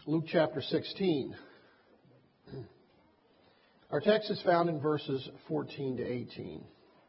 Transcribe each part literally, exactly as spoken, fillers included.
Luke chapter sixteen. Our text is found in verses fourteen to eighteen.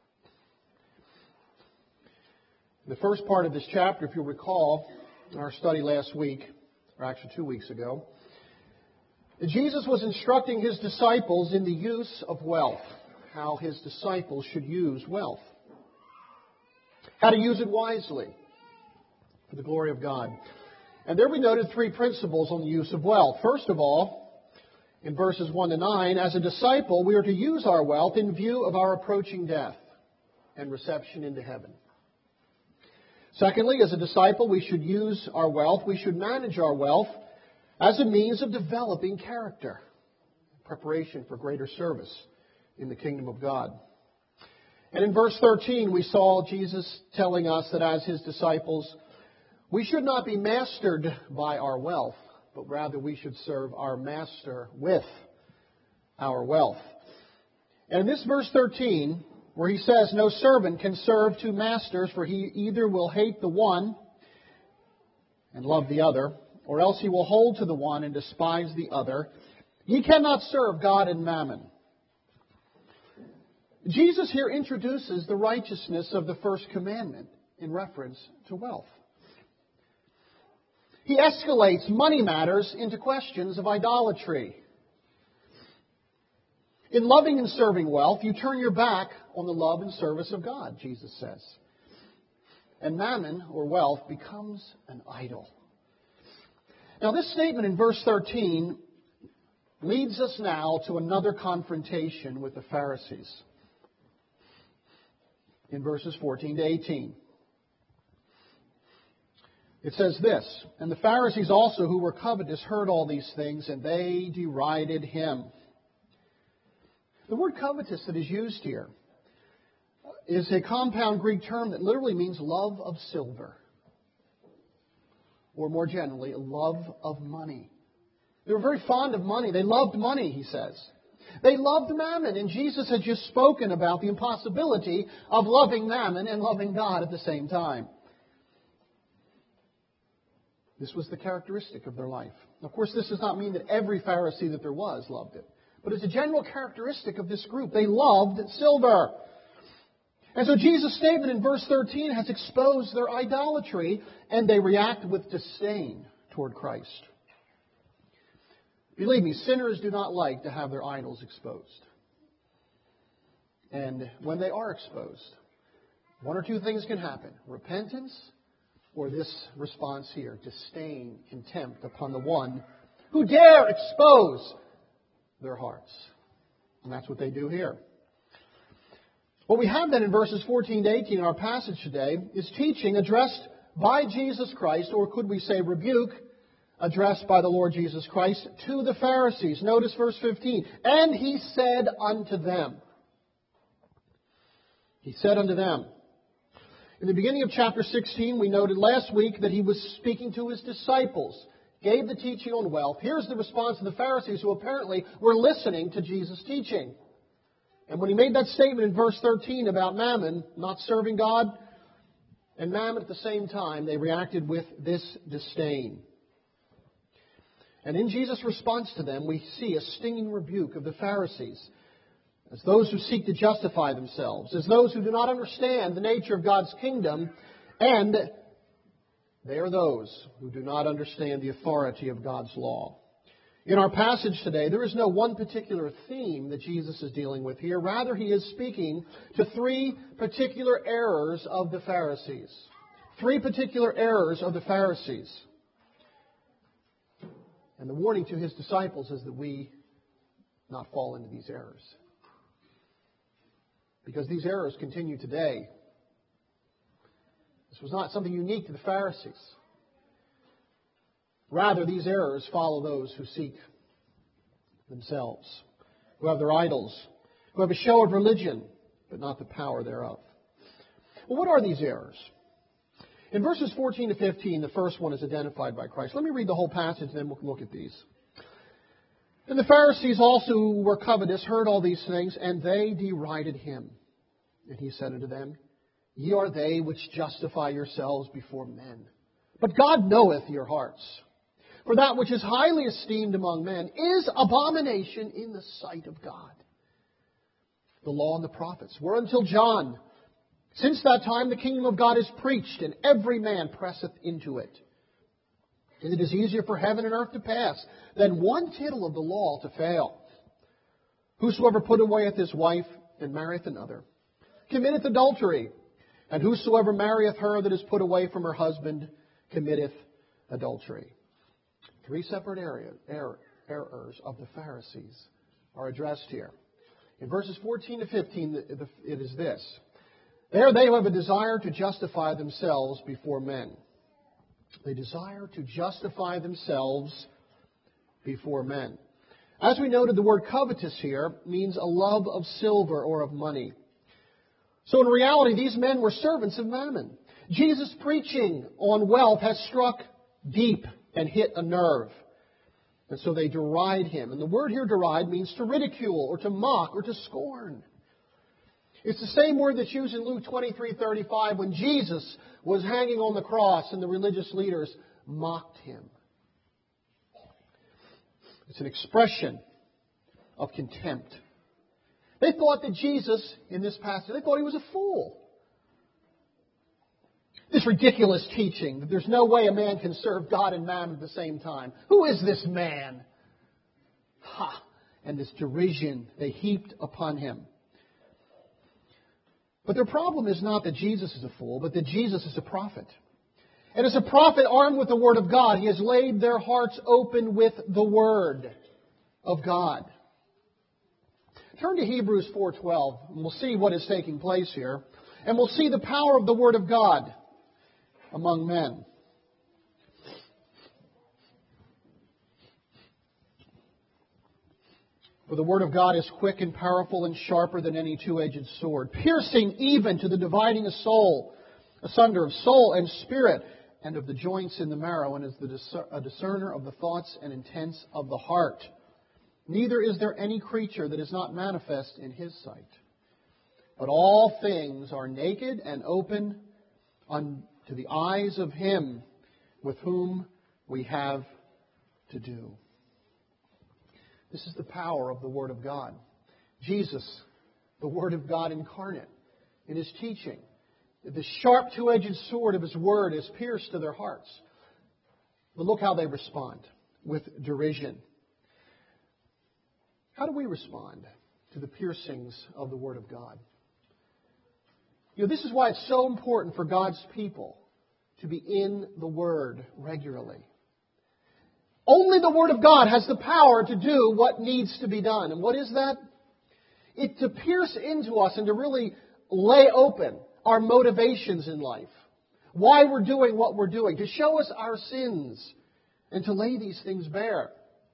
The first part of this chapter, if you'll recall, in our study last week, or actually two weeks ago, Jesus was instructing His disciples in the use of wealth, how His disciples should use wealth, how to use it wisely for the glory of God. And there we noted three principles on the use of wealth. First of all, in verses one to nine, as a disciple, we are to use our wealth in view of our approaching death and reception into heaven. Secondly, as a disciple, we should use our wealth, we should manage our wealth as a means of developing character, preparation for greater service in the kingdom of God. And in verse thirteen, we saw Jesus telling us that as His disciples, we should not be mastered by our wealth, but rather we should serve our Master with our wealth. And in this verse thirteen, where He says, no servant can serve two masters, for he either will hate the one and love the other, or else he will hold to the one and despise the other. Ye cannot serve God and mammon. Jesus here introduces the righteousness of the first commandment in reference to wealth. He escalates money matters into questions of idolatry. In loving and serving wealth, you turn your back on the love and service of God, Jesus says. And mammon, or wealth, becomes an idol. Now, this statement in verse thirteen leads us now to another confrontation with the Pharisees. In verses fourteen to eighteen. It says this, and the Pharisees also who were covetous heard all these things, and they derided Him. The word covetous that is used here is a compound Greek term that literally means love of silver. Or more generally, a love of money. They were very fond of money. They loved money, he says. They loved mammon, and Jesus had just spoken about the impossibility of loving mammon and loving God at the same time. This was the characteristic of their life. Of course, this does not mean that every Pharisee that there was loved it. But it's a general characteristic of this group. They loved silver. And so Jesus' statement in verse thirteen has exposed their idolatry, and they react with disdain toward Christ. Believe me, sinners do not like to have their idols exposed. And when they are exposed, one or two things can happen. Repentance, or this response here, disdain, contempt upon the one who dare expose their hearts. And that's what they do here. What we have then in verses fourteen to eighteen in our passage today is teaching addressed by Jesus Christ, or could we say rebuke, addressed by the Lord Jesus Christ to the Pharisees. Notice verse fifteen. And He said unto them. He said unto them. In the beginning of chapter sixteen, we noted last week that He was speaking to His disciples, gave the teaching on wealth. Here's the response of the Pharisees, who apparently were listening to Jesus' teaching. And when He made that statement in verse thirteen about mammon, not serving God, and mammon at the same time, they reacted with this disdain. And in Jesus' response to them, we see a stinging rebuke of the Pharisees as those who seek to justify themselves, as those who do not understand the nature of God's kingdom, and they are those who do not understand the authority of God's law. In our passage today, there is no one particular theme that Jesus is dealing with here. Rather, He is speaking to three particular errors of the Pharisees. Three particular errors of the Pharisees. And the warning to His disciples is that we not fall into these errors. Because these errors continue today. This was not something unique to the Pharisees. Rather, these errors follow those who seek themselves, who have their idols, who have a show of religion, but not the power thereof. Well, what are these errors? In verses fourteen to fifteen, the first one is identified by Christ. Let me read the whole passage, and then we'll look at these. And the Pharisees also who were covetous heard all these things, and they derided Him. And He said unto them, Ye are they which justify yourselves before men. But God knoweth your hearts. For that which is highly esteemed among men is abomination in the sight of God. The law and the prophets were until John. Since that time the kingdom of God is preached, and every man presseth into it. And it is easier for heaven and earth to pass than one tittle of the law to fail. Whosoever put awayeth his wife and marrieth another committeth adultery. And whosoever marrieth her that is put away from her husband committeth adultery. Three separate areas, error, errors of the Pharisees are addressed here. In verses fourteen to fifteen, it is this. There they have a desire to justify themselves before men. They desire to justify themselves before men. As we noted, the word covetous here means a love of silver or of money. So in reality, these men were servants of mammon. Jesus' preaching on wealth has struck deep and hit a nerve. And so they deride him. And the word here deride means to ridicule or to mock or to scorn. It's the same word that's used in Luke twenty-three thirty-five when Jesus was hanging on the cross and the religious leaders mocked him. It's an expression of contempt. They thought that Jesus, in this passage, they thought he was a fool. This ridiculous teaching that there's no way a man can serve God and mammon at the same time. Who is this man? Ha! And this derision they heaped upon him. But their problem is not that Jesus is a fool, but that Jesus is a prophet. And as a prophet armed with the Word of God, he has laid their hearts open with the Word of God. Turn to Hebrews four twelve, and we'll see what is taking place here. And we'll see the power of the Word of God among men. For the Word of God is quick and powerful and sharper than any two-edged sword, piercing even to the dividing of soul, asunder of soul and spirit, and of the joints in the marrow, and is the discer- a discerner of the thoughts and intents of the heart. Neither is there any creature that is not manifest in His sight. But all things are naked and open unto the eyes of Him with whom we have to do. This is the power of the Word of God. Jesus, the Word of God incarnate, in His teaching. The sharp two-edged sword of His Word is pierced to their hearts. But look how they respond, with derision. How do we respond to the piercings of the Word of God? You know, this is why it's so important for God's people to be in the Word regularly. Only the Word of God has the power to do what needs to be done. And what is that? It to pierce into us and to really lay open our motivations in life. Why we're doing what we're doing. To show us our sins and to lay these things bare.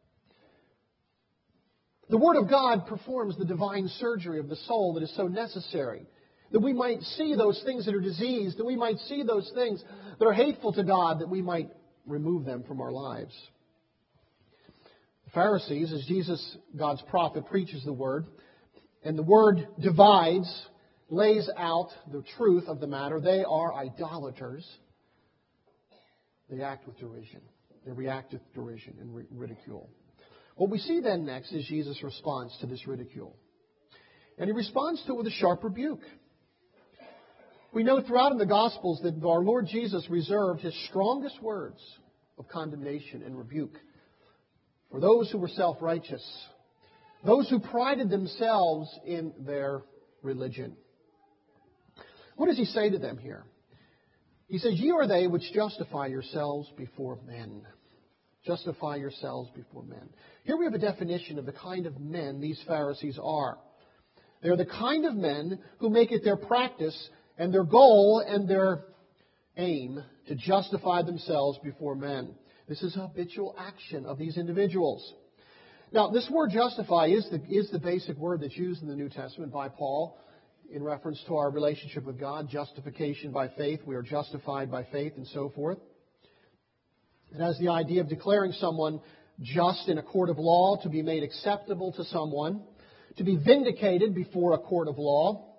The Word of God performs the divine surgery of the soul that is so necessary. That we might see those things that are diseased. That we might see those things that are hateful to God. That we might remove them from our lives. The Pharisees, as Jesus, God's prophet, preaches the Word, and the Word divides, lays out the truth of the matter. They are idolaters. They act with derision. They react with derision and ridicule. What we see then next is Jesus' response to this ridicule. And He responds to it with a sharp rebuke. We know throughout in the Gospels that our Lord Jesus reserved His strongest words of condemnation and rebuke for those who were self-righteous, those who prided themselves in their religion. What does He say to them here? He says, "Ye are they which justify yourselves before men." Justify yourselves before men. Here we have a definition of the kind of men these Pharisees are. They are the kind of men who make it their practice and their goal and their aim to justify themselves before men. This is a habitual action of these individuals. Now, this word justify is the, is the basic word that's used in the New Testament by Paul in reference to our relationship with God, justification by faith. We are justified by faith and so forth. It has the idea of declaring someone just in a court of law, to be made acceptable to someone, to be vindicated before a court of law.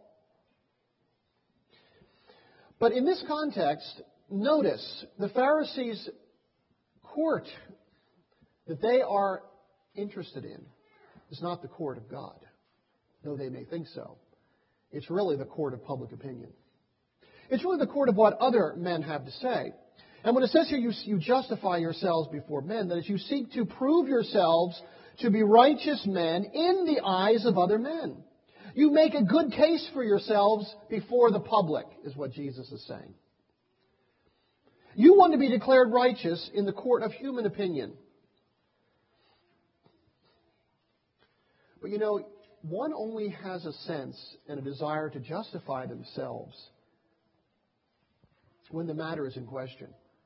But in this context, notice the Pharisees' court that they are interested in is not the court of God, though they may think so. It's really the court of public opinion. It's really the court of what other men have to say. And when it says here you, you justify yourselves before men, that is, you seek to prove yourselves to be righteous men in the eyes of other men. You make a good case for yourselves before the public, is what Jesus is saying. You want to be declared righteous in the court of human opinion. But you know, one only has a sense and a desire to justify themselves when the matter is in question.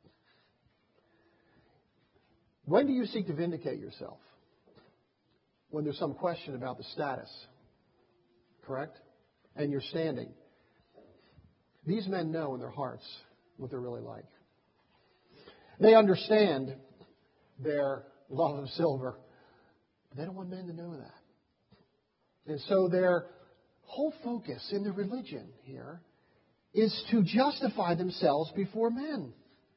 When do you seek to vindicate yourself? When there's some question about the status, correct? And your standing. These men know in their hearts what they're really like. They understand their love of silver, but they don't want men to know that. And so their whole focus in their religion here is to justify themselves before men.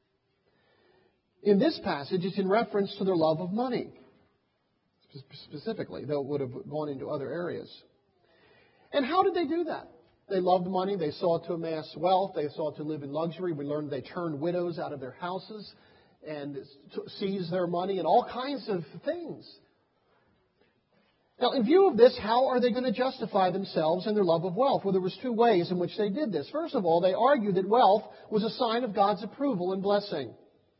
In this passage, it's in reference to their love of money, specifically, though it would have gone into other areas. And how did they do that? They loved money. They sought to amass wealth. They sought to live in luxury. We learned they turned widows out of their houses and seized their money and all kinds of things. Now, in view of this, how are they going to justify themselves and their love of wealth? Well, there was two ways in which they did this. First of all, they argued that wealth was a sign of God's approval and blessing.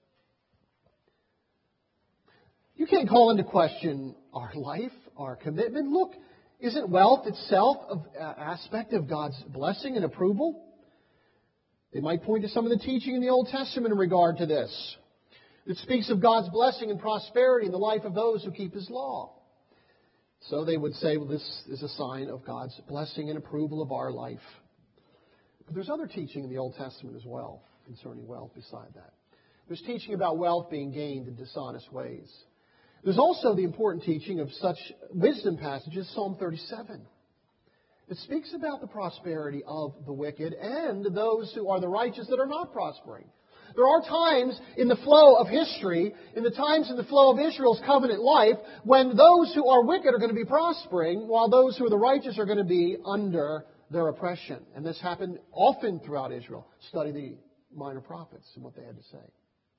You can't call into question our life, our commitment. Look, isn't wealth itself an aspect of God's blessing and approval? They might point to some of the teaching in the Old Testament in regard to this. It speaks of God's blessing and prosperity in the life of those who keep His law. So they would say, well, this is a sign of God's blessing and approval of our life. But there's other teaching in the Old Testament as well concerning wealth beside that. There's teaching about wealth being gained in dishonest ways. There's also the important teaching of such wisdom passages, Psalm thirty-seven. It speaks about the prosperity of the wicked and those who are the righteous that are not prospering. There are times in the flow of history, in the times in the flow of Israel's covenant life, when those who are wicked are going to be prospering, while those who are the righteous are going to be under their oppression. And this happened often throughout Israel. Study the minor prophets and what they had to say.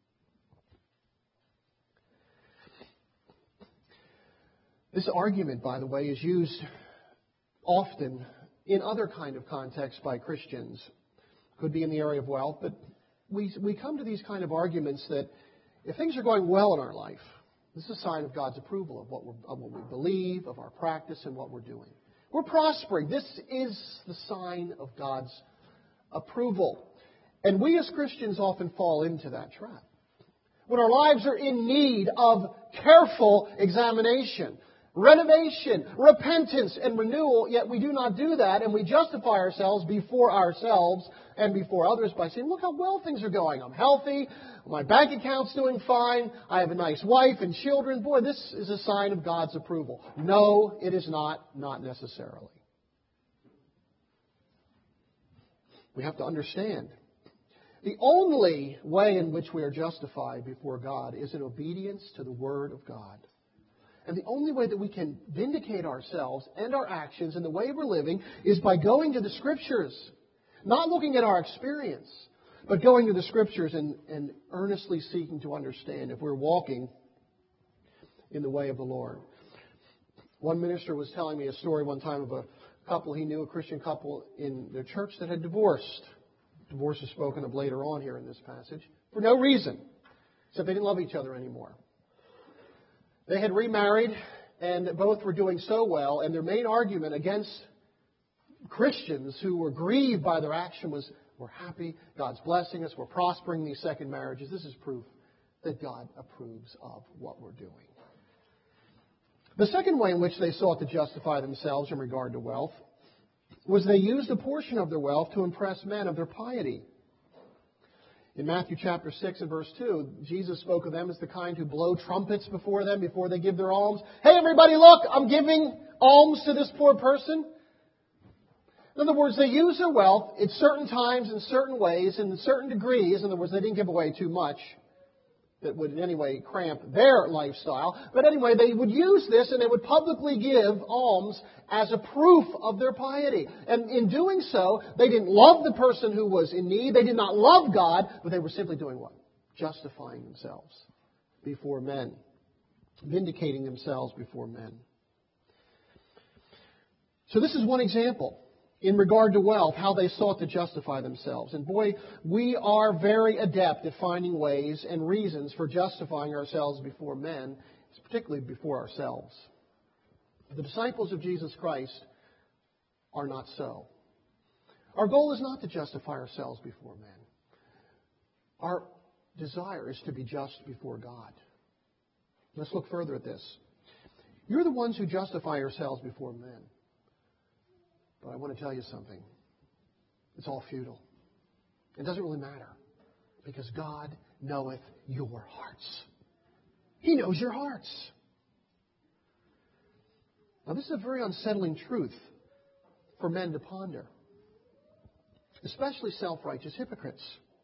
This argument, by the way, is used often in other kind of contexts by Christians. Could be in the area of wealth, but we we come to these kind of arguments that if things are going well in our life, this is a sign of God's approval of what, we're, of what we believe, of our practice, and what we're doing. We're prospering. This is the sign of God's approval. And we as Christians often fall into that trap. When our lives are in need of careful examination, renovation, repentance, and renewal, yet we do not do that, and we justify ourselves before ourselves and before others by saying, look how well things are going. I'm healthy, my bank account's doing fine, I have a nice wife and children. Boy, this is a sign of God's approval. No, it is not, not necessarily. We have to understand. The only way in which we are justified before God is in obedience to the Word of God. And the only way that we can vindicate ourselves and our actions and the way we're living is by going to the Scriptures. Not looking at our experience, but going to the Scriptures and, and earnestly seeking to understand if we're walking in the way of the Lord. One minister was telling me a story one time of a couple he knew, a Christian couple in their church that had divorced. Divorce is spoken of later on here in this passage for no reason, except they didn't love each other anymore. They had remarried, and both were doing so well, and their main argument against Christians who were grieved by their action was, we're happy, God's blessing us, we're prospering these second marriages. This is proof that God approves of what we're doing. The second way in which they sought to justify themselves in regard to wealth was they used a portion of their wealth to impress men of their piety. In Matthew chapter six and verse two, Jesus spoke of them as the kind who blow trumpets before them before they give their alms. Hey, everybody, look, I'm giving alms to this poor person. In other words, they use their wealth at certain times, in certain ways, in certain degrees. In other words, they didn't give away too much. that would in any way cramp their lifestyle. But anyway, they would use this and they would publicly give alms as a proof of their piety. And in doing so, they didn't love the person who was in need. They did not love God, but they were simply doing what? Justifying themselves before men. Vindicating themselves before men. So this is one example in regard to wealth, how they sought to justify themselves. And boy, we are very adept at finding ways and reasons for justifying ourselves before men, particularly before ourselves. The disciples of Jesus Christ are not so. Our goal is not to justify ourselves before men. Our desire is to be just before God. Let's look further at this. You're the ones who justify yourselves before men. But I want to tell you something. It's all futile. It doesn't really matter. Because God knoweth your hearts. He knows your hearts. Now this is a very unsettling truth for men to ponder. Especially self-righteous hypocrites.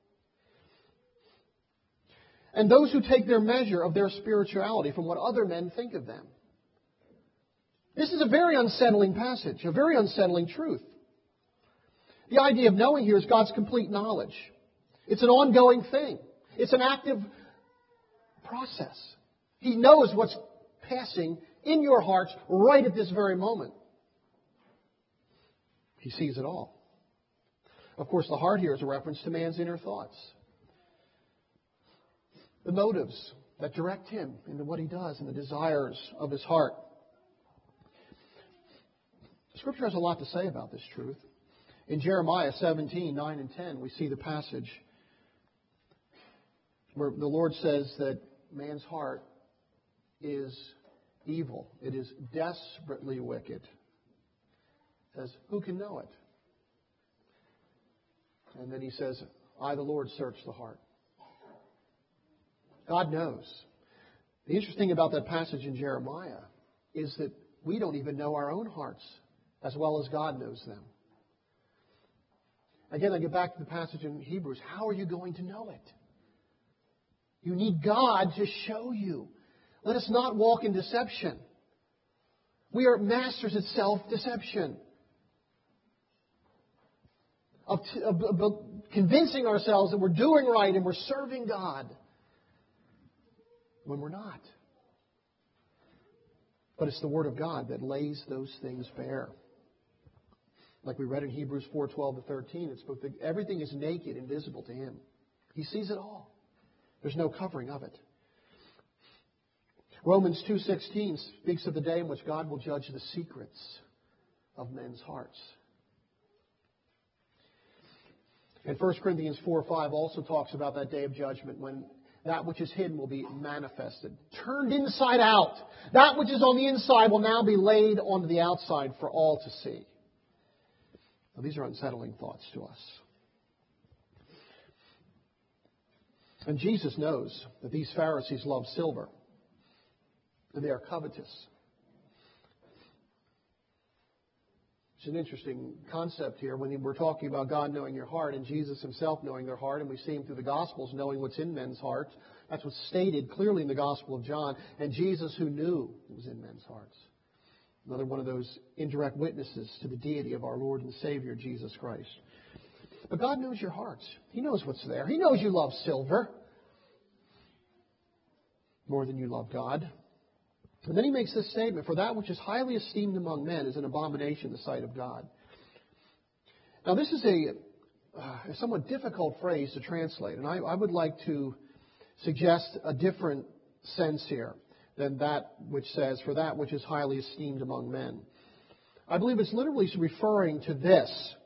And those who take their measure of their spirituality from what other men think of them. This is a very unsettling passage, a very unsettling truth. The idea of knowing here is God's complete knowledge. It's an ongoing thing. It's an active process. He knows what's passing in your hearts right at this very moment. He sees it all. Of course, the heart here is a reference to man's inner thoughts. The motives that direct him into what he does and the desires of his heart. Scripture has a lot to say about this truth. In Jeremiah seventeen, nine and ten, we see the passage where the Lord says that man's heart is evil. It is desperately wicked. It says, who can know it? And then he says, I, the Lord, search the heart. God knows. The interesting thing about that passage in Jeremiah is that we don't even know our own hearts as well as God knows them. Again, I get back to the passage in Hebrews. How are you going to know it? You need God to show you. Let us not walk in deception. We are masters at self-deception. Of, of, of convincing ourselves that we're doing right and we're serving God when we're not. But it's the Word of God that lays those things bare. Like we read in Hebrews four, twelve to thirteen, it's both that everything is naked and visible to Him. He sees it all. There's no covering of it. Romans two sixteen speaks of the day in which God will judge the secrets of men's hearts. And First Corinthians four five also talks about that day of judgment when that which is hidden will be manifested, turned inside out. That which is on the inside will now be laid onto the outside for all to see. Now, these are unsettling thoughts to us. And Jesus knows that these Pharisees love silver, and they are covetous. It's an interesting concept here when we're talking about God knowing your heart and Jesus Himself knowing their heart, and we see Him through the Gospels knowing what's in men's hearts. That's what's stated clearly in the Gospel of John. And Jesus who knew what was in men's hearts. Another one of those indirect witnesses to the deity of our Lord and Savior, Jesus Christ. But God knows your hearts. He knows what's there. He knows you love silver more than you love God. And then He makes this statement, for that which is highly esteemed among men is an abomination in the sight of God. Now this is a, uh, a somewhat difficult phrase to translate, and I, I would like to suggest a different sense here than that which says, for that which is highly esteemed among men. I believe it's literally referring to this.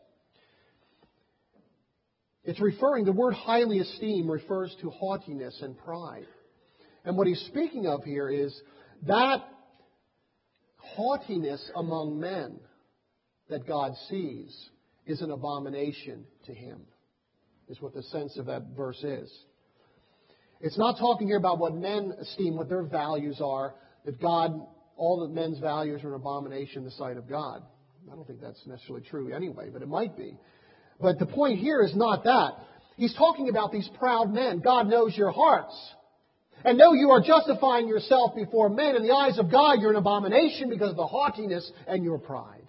It's referring, the word highly esteemed refers to haughtiness and pride. And what he's speaking of here is that haughtiness among men that God sees is an abomination to Him, is what the sense of that verse is. It's not talking here about what men esteem, what their values are, that God, all of men's values are an abomination in the sight of God. I don't think that's necessarily true anyway, but it might be. But the point here is not that. He's talking about these proud men. God knows your hearts. And no, you are justifying yourself before men. In the eyes of God, you're an abomination because of the haughtiness and your pride.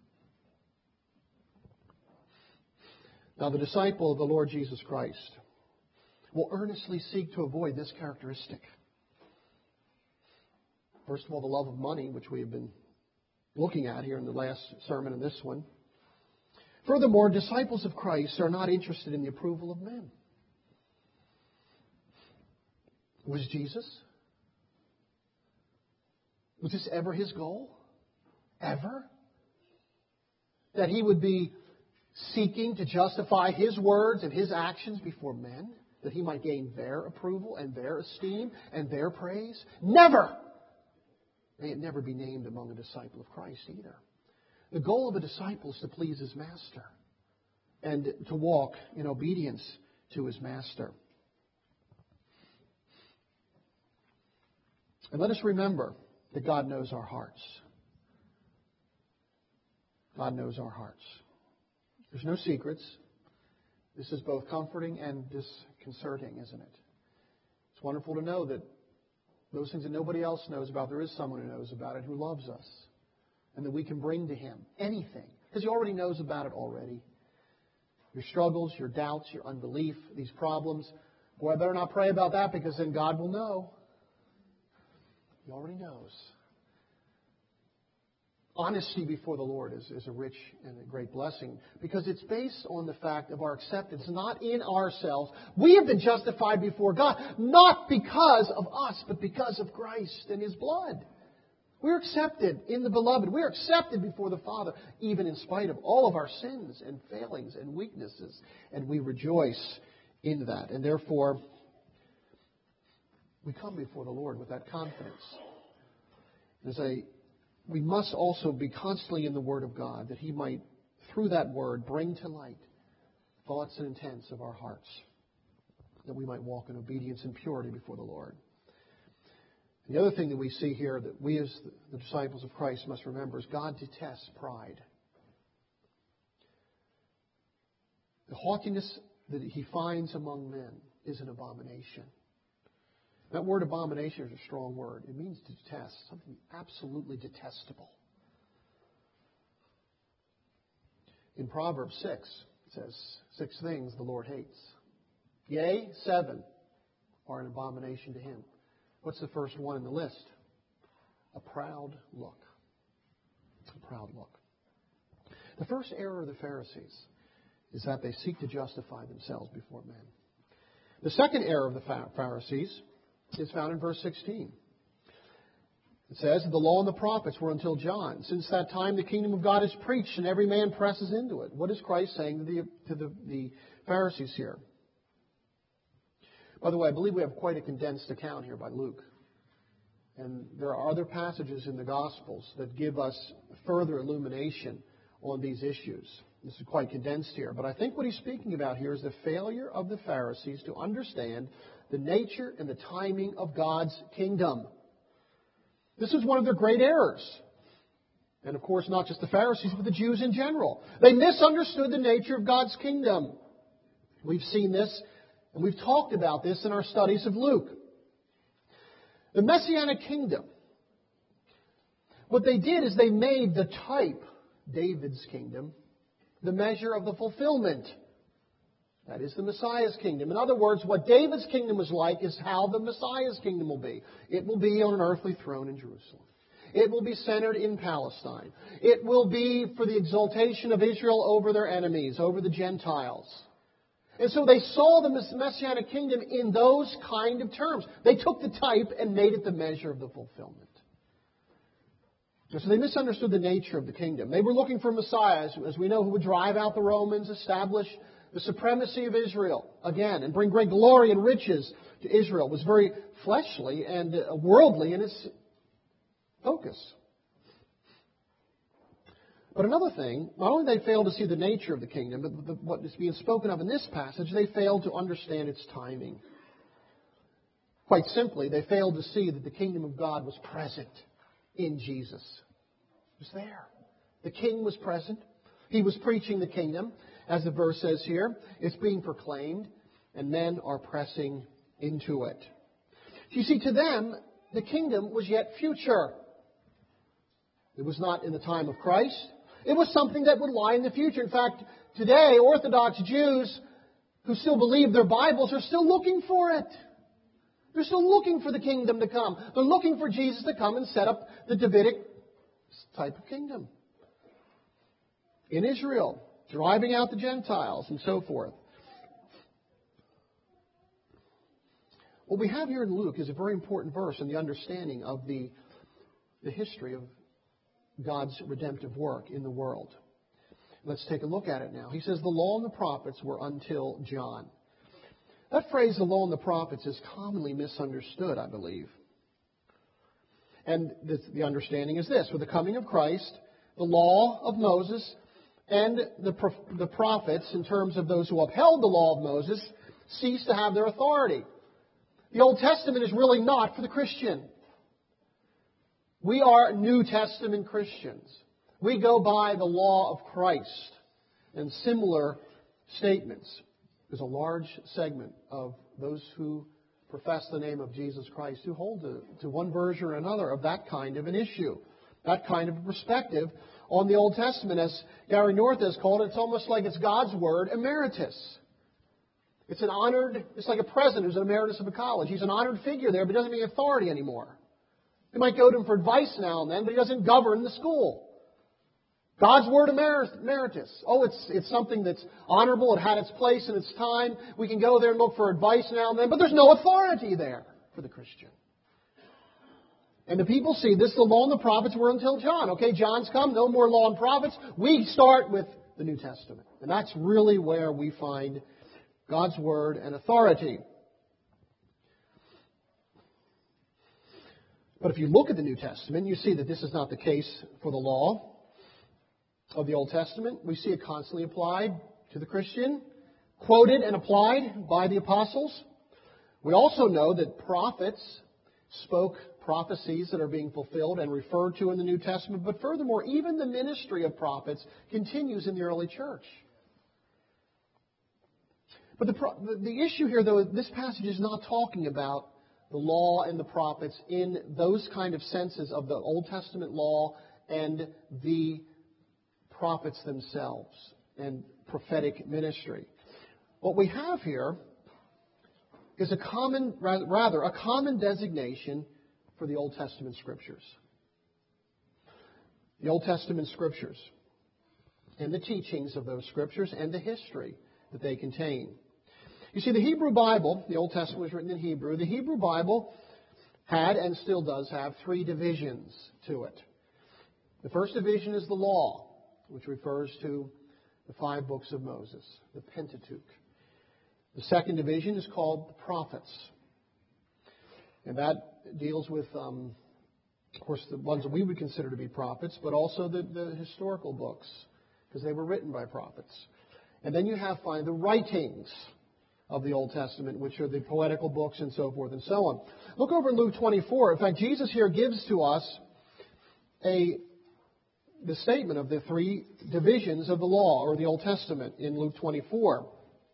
Now, the disciple of the Lord Jesus Christ will earnestly seek to avoid this characteristic. First of all, the love of money, which we have been looking at here in the last sermon and this one. Furthermore, disciples of Christ are not interested in the approval of men. Was Jesus? Was this ever his goal? Ever? That he would be seeking to justify his words and his actions before men? That he might gain their approval and their esteem and their praise? Never! May it never be named among a disciple of Christ either. The goal of a disciple is to please his master and to walk in obedience to his master. And let us remember that God knows our hearts. God knows our hearts. There's no secrets. This is both comforting and disconcerting, isn't it? It's wonderful to know that those things that nobody else knows about, there is someone who knows about it, who loves us, and that we can bring to him anything, because he already knows about it already. Your struggles, your doubts, your unbelief, these problems. Boy, I better not pray about that, because then God will know. He already knows. Honesty before the Lord is, is a rich and a great blessing because it's based on the fact of our acceptance, not in ourselves. We have been justified before God, not because of us, but because of Christ and His blood. We're accepted in the Beloved. We're accepted before the Father, even in spite of all of our sins and failings and weaknesses. And we rejoice in that. And therefore, we come before the Lord with that confidence. There's a We must also be constantly in the Word of God, that He might, through that Word, bring to light thoughts and intents of our hearts, that we might walk in obedience and purity before the Lord. And the other thing that we see here that we as the disciples of Christ must remember is God detests pride. The haughtiness that He finds among men is an abomination. That word abomination is a strong word. It means to detest, something absolutely detestable. In Proverbs six, it says, six things the Lord hates. Yea, seven are an abomination to Him. What's the first one in the list? A proud look. A proud look. The first error of the Pharisees is that they seek to justify themselves before men. The second error of the Pharisees is found in verse sixteen. It says, the law and the prophets were until John. Since that time the kingdom of God is preached and every man presses into it. What is Christ saying to the, to the, the Pharisees here? By the way, I believe we have quite a condensed account here by Luke. And there are other passages in the Gospels that give us further illumination on these issues. This is quite condensed here. But I think what he's speaking about here is the failure of the Pharisees to understand the nature and the timing of God's kingdom. This is one of their great errors. And of course, not just the Pharisees, but the Jews in general. They misunderstood the nature of God's kingdom. We've seen this, and we've talked about this in our studies of Luke. The Messianic kingdom, what they did is they made the type, David's kingdom, the measure of the fulfillment. That is the Messiah's kingdom. In other words, what David's kingdom was like is how the Messiah's kingdom will be. It will be on an earthly throne in Jerusalem. It will be centered in Palestine. It will be for the exaltation of Israel over their enemies, over the Gentiles. And so they saw the Messianic kingdom in those kind of terms. They took the type and made it the measure of the fulfillment. So they misunderstood the nature of the kingdom. They were looking for Messiah, as we know, who would drive out the Romans, establish the supremacy of Israel again, and bring great glory and riches to Israel. It was very fleshly and worldly in its focus. But another thing, not only they failed to see the nature of the kingdom, but the, what is being spoken of in this passage, they failed to understand its timing. Quite simply, they failed to see that the kingdom of God was present in Jesus. It was there. The king was present. He was preaching the kingdom. As the verse says here, it's being proclaimed, and men are pressing into it. You see, to them, the kingdom was yet future. It was not in the time of Christ. It was something that would lie in the future. In fact, today, Orthodox Jews who still believe their Bibles are still looking for it. They're still looking for the kingdom to come. They're looking for Jesus to come and set up the Davidic type of kingdom in Israel, driving out the Gentiles and so forth. What we have here in Luke is a very important verse in the understanding of the, the history of God's redemptive work in the world. Let's take a look at it now. He says, the law and the prophets were until John. That phrase, the law and the prophets, is commonly misunderstood, I believe. And the, the understanding is this. With the coming of Christ, the law of Moses and the, the prophets, in terms of those who upheld the law of Moses, cease to have their authority. The Old Testament is really not for the Christian. We are New Testament Christians. We go by the law of Christ and similar statements. There's a large segment of those who profess the name of Jesus Christ who hold to, to one version or another of that kind of an issue, that kind of perspective on the Old Testament. As Gary North has called it, it's almost like it's God's Word emeritus. It's an honored, it's like a president who's an emeritus of a college. He's an honored figure there, but he doesn't have any authority anymore. You might go to him for advice now and then, but he doesn't govern the school. God's Word emeritus. Oh, it's it's something that's honorable. It had its place and its time. We can go there and look for advice now and then, but there's no authority there for the Christian. And the people see this, the law and the prophets were until John. Okay, John's come, no more law and prophets. We start with the New Testament. And that's really where we find God's Word and authority. But if you look at the New Testament, you see that this is not the case for the law of the Old Testament. We see it constantly applied to the Christian, quoted and applied by the apostles. We also know that prophets spoke prophecies that are being fulfilled and referred to in the New Testament. But furthermore, even the ministry of prophets continues in the early church. But the, the issue here, though, this passage is not talking about the law and the prophets in those kind of senses of the Old Testament law and the prophets themselves and prophetic ministry. What we have here is a common, rather, a common designation for the Old Testament Scriptures. The Old Testament Scriptures and the teachings of those Scriptures and the history that they contain. You see, the Hebrew Bible, the Old Testament was written in Hebrew. The Hebrew Bible had and still does have three divisions to it. The first division is the law, which refers to the five books of Moses, the Pentateuch. The second division is called the prophets. And that deals with, um, of course, the ones that we would consider to be prophets, but also the, the historical books, because they were written by prophets. And then you have, finally, the writings of the Old Testament, which are the poetical books and so forth and so on. Look over in Luke twenty-four. In fact, Jesus here gives to us a the statement of the three divisions of the law or the Old Testament in Luke twenty-four.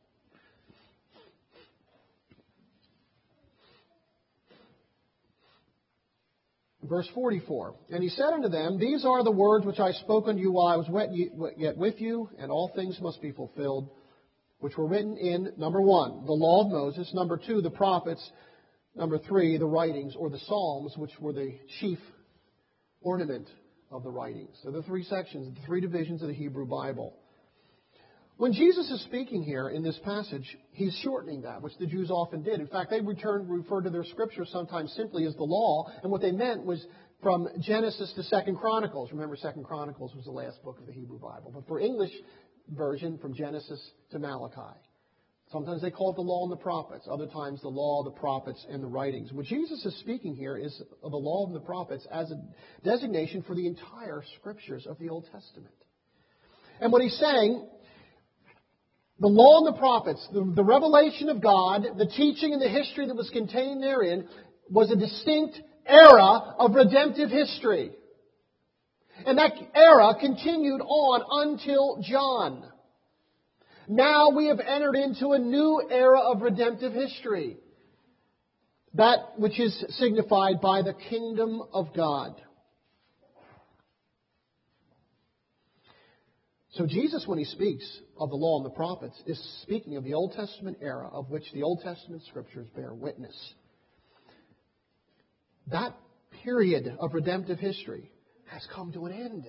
Verse forty-four. And he said unto them, These are the words which I spoke unto you while I was yet with you, and all things must be fulfilled, which were written in, number one, the law of Moses, number two, the prophets, number three, the writings or the Psalms, which were the chief ornament of the writings. So the three sections, the three divisions of the Hebrew Bible. When Jesus is speaking here in this passage, he's shortening that, which the Jews often did. In fact, they returned, referred to their scripture sometimes simply as the law, and what they meant was from Genesis to Second Chronicles. Remember, Second Chronicles was the last book of the Hebrew Bible. But for English version, from Genesis to Malachi. Sometimes they call it the law and the prophets. Other times the law, the prophets, and the writings. What Jesus is speaking here is of the law and the prophets as a designation for the entire scriptures of the Old Testament. And what he's saying, the law and the prophets, the, the revelation of God, the teaching and the history that was contained therein, was a distinct era of redemptive history. And that era continued on until John. Now we have entered into a new era of redemptive history. that which is signified by the kingdom of God. So Jesus, when he speaks of the law and the prophets, is speaking of the Old Testament era of which the Old Testament scriptures bear witness. That period of redemptive history has come to an end.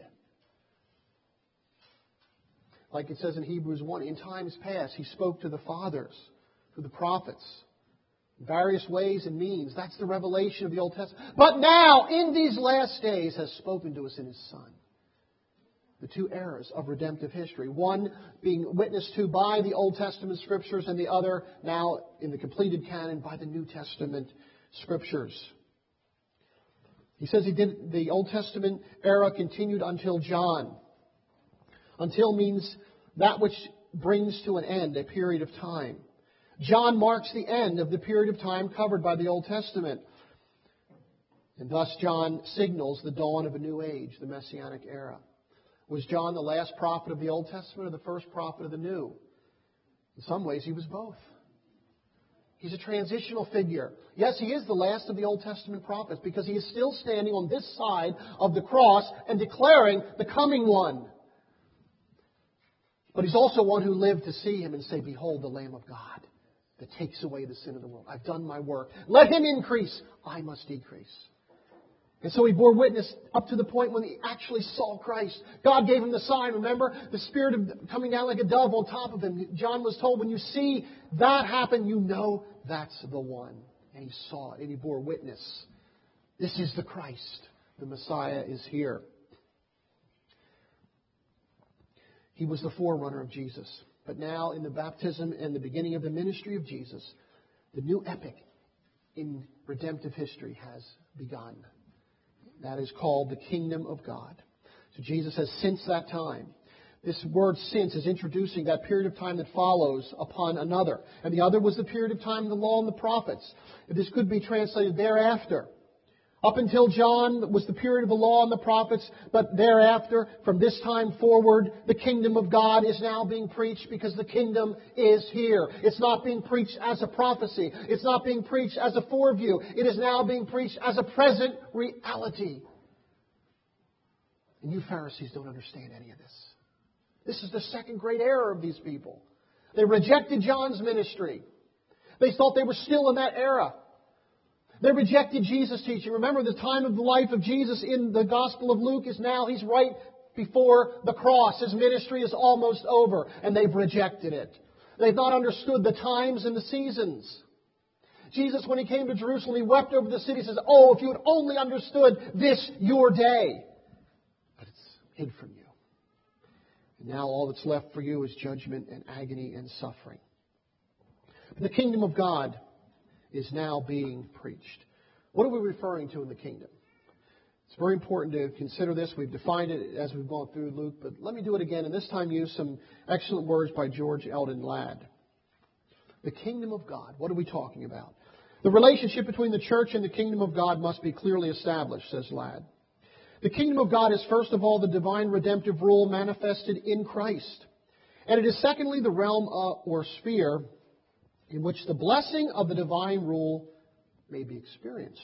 Like it says in Hebrews one, in times past he spoke to the fathers, to the prophets, in various ways and means. That's the revelation of the Old Testament. But now, in these last days, has spoken to us in his Son. The two eras of redemptive history. One being witnessed to by the Old Testament Scriptures, and the other now in the completed canon by the New Testament Scriptures. He says he did the Old Testament era continued until John. Until means that which brings to an end a period of time. John marks the end of the period of time covered by the Old Testament. And thus John signals the dawn of a new age, the Messianic era. Was John the last prophet of the Old Testament or the first prophet of the New? In some ways, he was both. He's a transitional figure. Yes, he is the last of the Old Testament prophets because he is still standing on this side of the cross and declaring the coming one. But he's also one who lived to see him and say, behold, the Lamb of God that takes away the sin of the world. I've done my work. Let him increase. I must decrease. And so he bore witness up to the point when he actually saw Christ. God gave him the sign, remember? The Spirit of coming down like a dove on top of him. John was told, when you see that happen, you know that's the one. And he saw it, and he bore witness. This is the Christ. The Messiah is here. He was the forerunner of Jesus. But now, in the baptism and the beginning of the ministry of Jesus, the new epic in redemptive history has begun. That is called the kingdom of God. So Jesus says, since that time. This word since is introducing that period of time that follows upon another. And the other was the period of time of the law and the prophets. This could be translated thereafter. Up until John was the period of the law and the prophets, but thereafter, from this time forward, the kingdom of God is now being preached because the kingdom is here. It's not being preached as a prophecy. It's not being preached as a foreview. It is now being preached as a present reality. And you Pharisees don't understand any of this. This is the second great error of these people. They rejected John's ministry. They thought they were still in that era. They rejected Jesus' teaching. Remember, the time of the life of Jesus in the Gospel of Luke is now, he's right before the cross. His ministry is almost over, and they've rejected it. They've not understood the times and the seasons. Jesus, when he came to Jerusalem, he wept over the city. He says, oh, if you had only understood this your day. But it's hid from you. And now all that's left for you is judgment and agony and suffering. But the kingdom of God is now being preached. What are we referring to in the kingdom? It's very important to consider this. We've defined it as we've gone through Luke, but let me do it again, and this time use some excellent words by George Eldon Ladd. The kingdom of God. What are we talking about? The relationship between the church and the kingdom of God must be clearly established, says Ladd. The kingdom of God is first of all the divine redemptive rule manifested in Christ. And it is secondly the realm uh, or sphere in which the blessing of the divine rule may be experienced.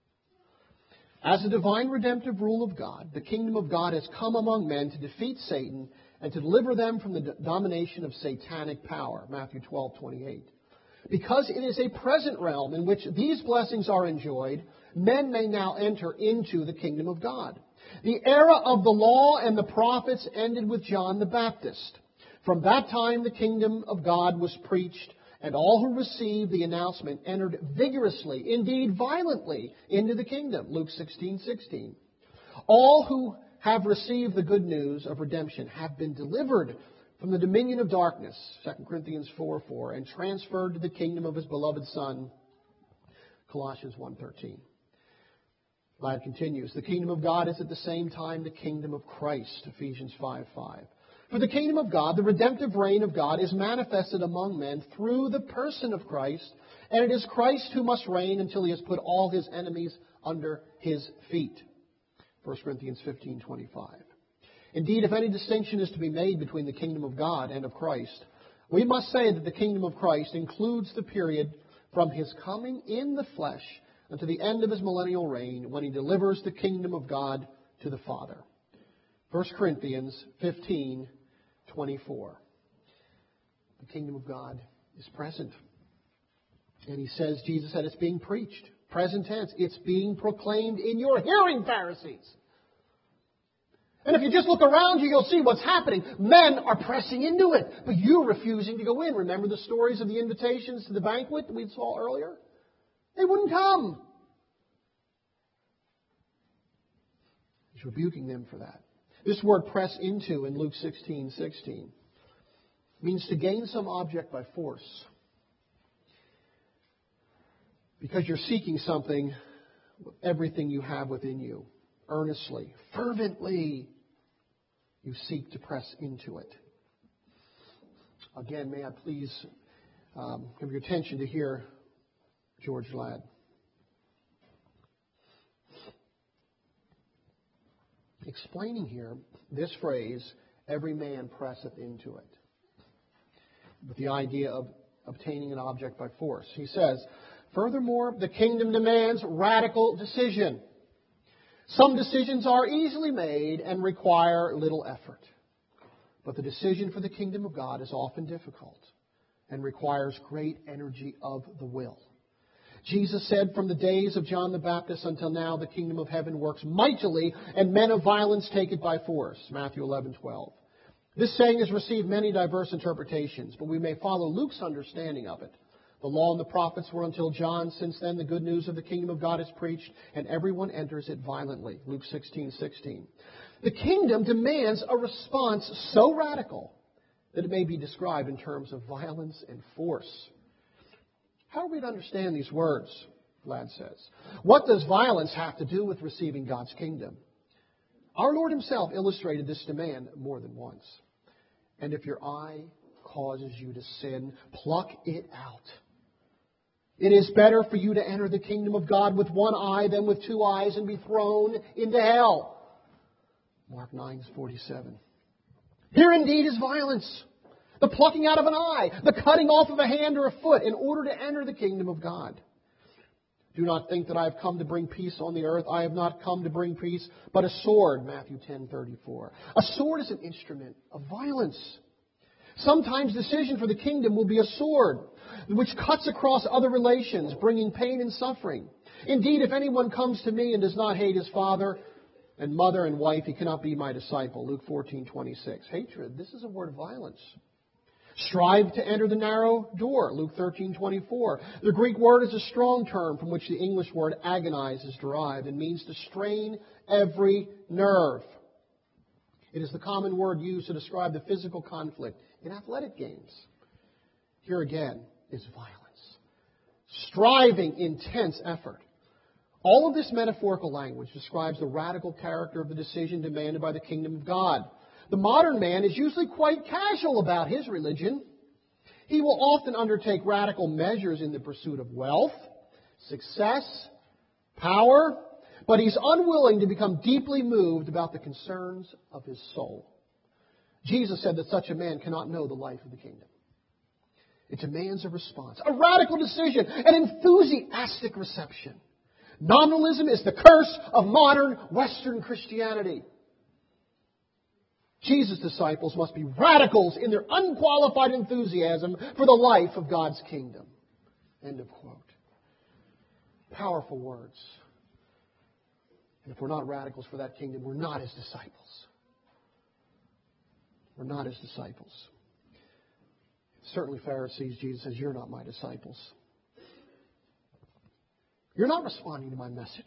As a divine redemptive rule of God, the kingdom of God has come among men to defeat Satan and to deliver them from the domination of satanic power. Matthew twelve twenty-eight. Because it is a present realm in which these blessings are enjoyed, men may now enter into the kingdom of God. The era of the law and the prophets ended with John the Baptist. From that time the kingdom of God was preached, and all who received the announcement entered vigorously, indeed violently, into the kingdom. Luke sixteen sixteen. All who have received the good news of redemption have been delivered from the dominion of darkness, Second Corinthians four four, and transferred to the kingdom of his beloved Son, Colossians one thirteen. Ladd continues, the kingdom of God is at the same time the kingdom of Christ, Ephesians five five. For the kingdom of God, the redemptive reign of God, is manifested among men through the person of Christ, and it is Christ who must reign until he has put all his enemies under his feet. First Corinthians fifteen twenty-five. Indeed, if any distinction is to be made between the kingdom of God and of Christ, we must say that the kingdom of Christ includes the period from His coming in the flesh unto the end of His millennial reign, when He delivers the kingdom of God to the Father. First Corinthians fifteen twenty-four. The kingdom of God is present. And He says, Jesus said, it's being preached. Present tense. It's being proclaimed in your hearing, Pharisees. And if you just look around you, you'll see what's happening. Men are pressing into it, but you're refusing to go in. Remember the stories of the invitations to the banquet that we saw earlier? They wouldn't come. He's rebuking them for that. This word press into in Luke sixteen sixteen means to gain some object by force. Because you're seeking something with everything you have within you. Earnestly, fervently, you seek to press into it. Again, may I please um, give your attention to hear George Ladd. Explaining here this phrase, every man presseth into it, with the idea of obtaining an object by force. He says, furthermore, the kingdom demands radical decision. Some decisions are easily made and require little effort. But the decision for the kingdom of God is often difficult and requires great energy of the will. Jesus said, from the days of John the Baptist until now, the kingdom of heaven works mightily, and men of violence take it by force. Matthew eleven twelve. This saying has received many diverse interpretations, but we may follow Luke's understanding of it. The law and the prophets were until John. Since then, the good news of the kingdom of God is preached, and everyone enters it violently. Luke sixteen sixteen. The kingdom demands a response so radical that it may be described in terms of violence and force. How are we to understand these words? Ladd says. What does violence have to do with receiving God's kingdom? Our Lord Himself illustrated this demand more than once. And if your eye causes you to sin, pluck it out. It is better for you to enter the kingdom of God with one eye than with two eyes and be thrown into hell. Mark nine forty-seven. Here indeed is violence. The plucking out of an eye, the cutting off of a hand or a foot in order to enter the kingdom of God. Do not think that I have come to bring peace on the earth. I have not come to bring peace, but a sword. Matthew ten thirty-four. A sword is an instrument of violence. Sometimes decision for the kingdom will be a sword, which cuts across other relations, bringing pain and suffering. Indeed, if anyone comes to me and does not hate his father and mother and wife, he cannot be my disciple. Luke fourteen twenty-six. Hatred, this is a word of violence. Strive to enter the narrow door. Luke thirteen twenty-four. The Greek word is a strong term from which the English word agonize is derived and means to strain every nerve. It is the common word used to describe the physical conflict in athletic games. Here again is violence. Striving, intense effort. All of this metaphorical language describes the radical character of the decision demanded by the kingdom of God. The modern man is usually quite casual about his religion. He will often undertake radical measures in the pursuit of wealth, success, power, but he's unwilling to become deeply moved about the concerns of his soul. Jesus said that such a man cannot know the life of the kingdom. It demands a response, a radical decision, an enthusiastic reception. Nominalism is the curse of modern Western Christianity. Jesus' disciples must be radicals in their unqualified enthusiasm for the life of God's kingdom. End of quote. Powerful words. And if we're not radicals for that kingdom, we're not His disciples. We're not His disciples. Certainly, Pharisees, Jesus says, you're not my disciples. You're not responding to my message.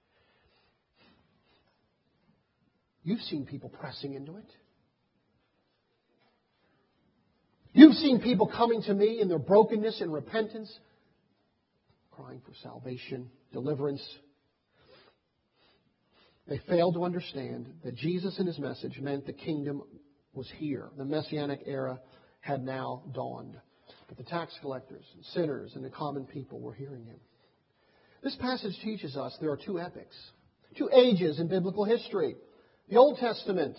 You've seen people pressing into it. You've seen people coming to me in their brokenness and repentance, crying for salvation, deliverance. They failed to understand that Jesus and His message meant the kingdom was here. The Messianic era had now dawned. But the tax collectors, and sinners, and the common people were hearing Him. This passage teaches us there are two epics, two ages in biblical history. The Old Testament,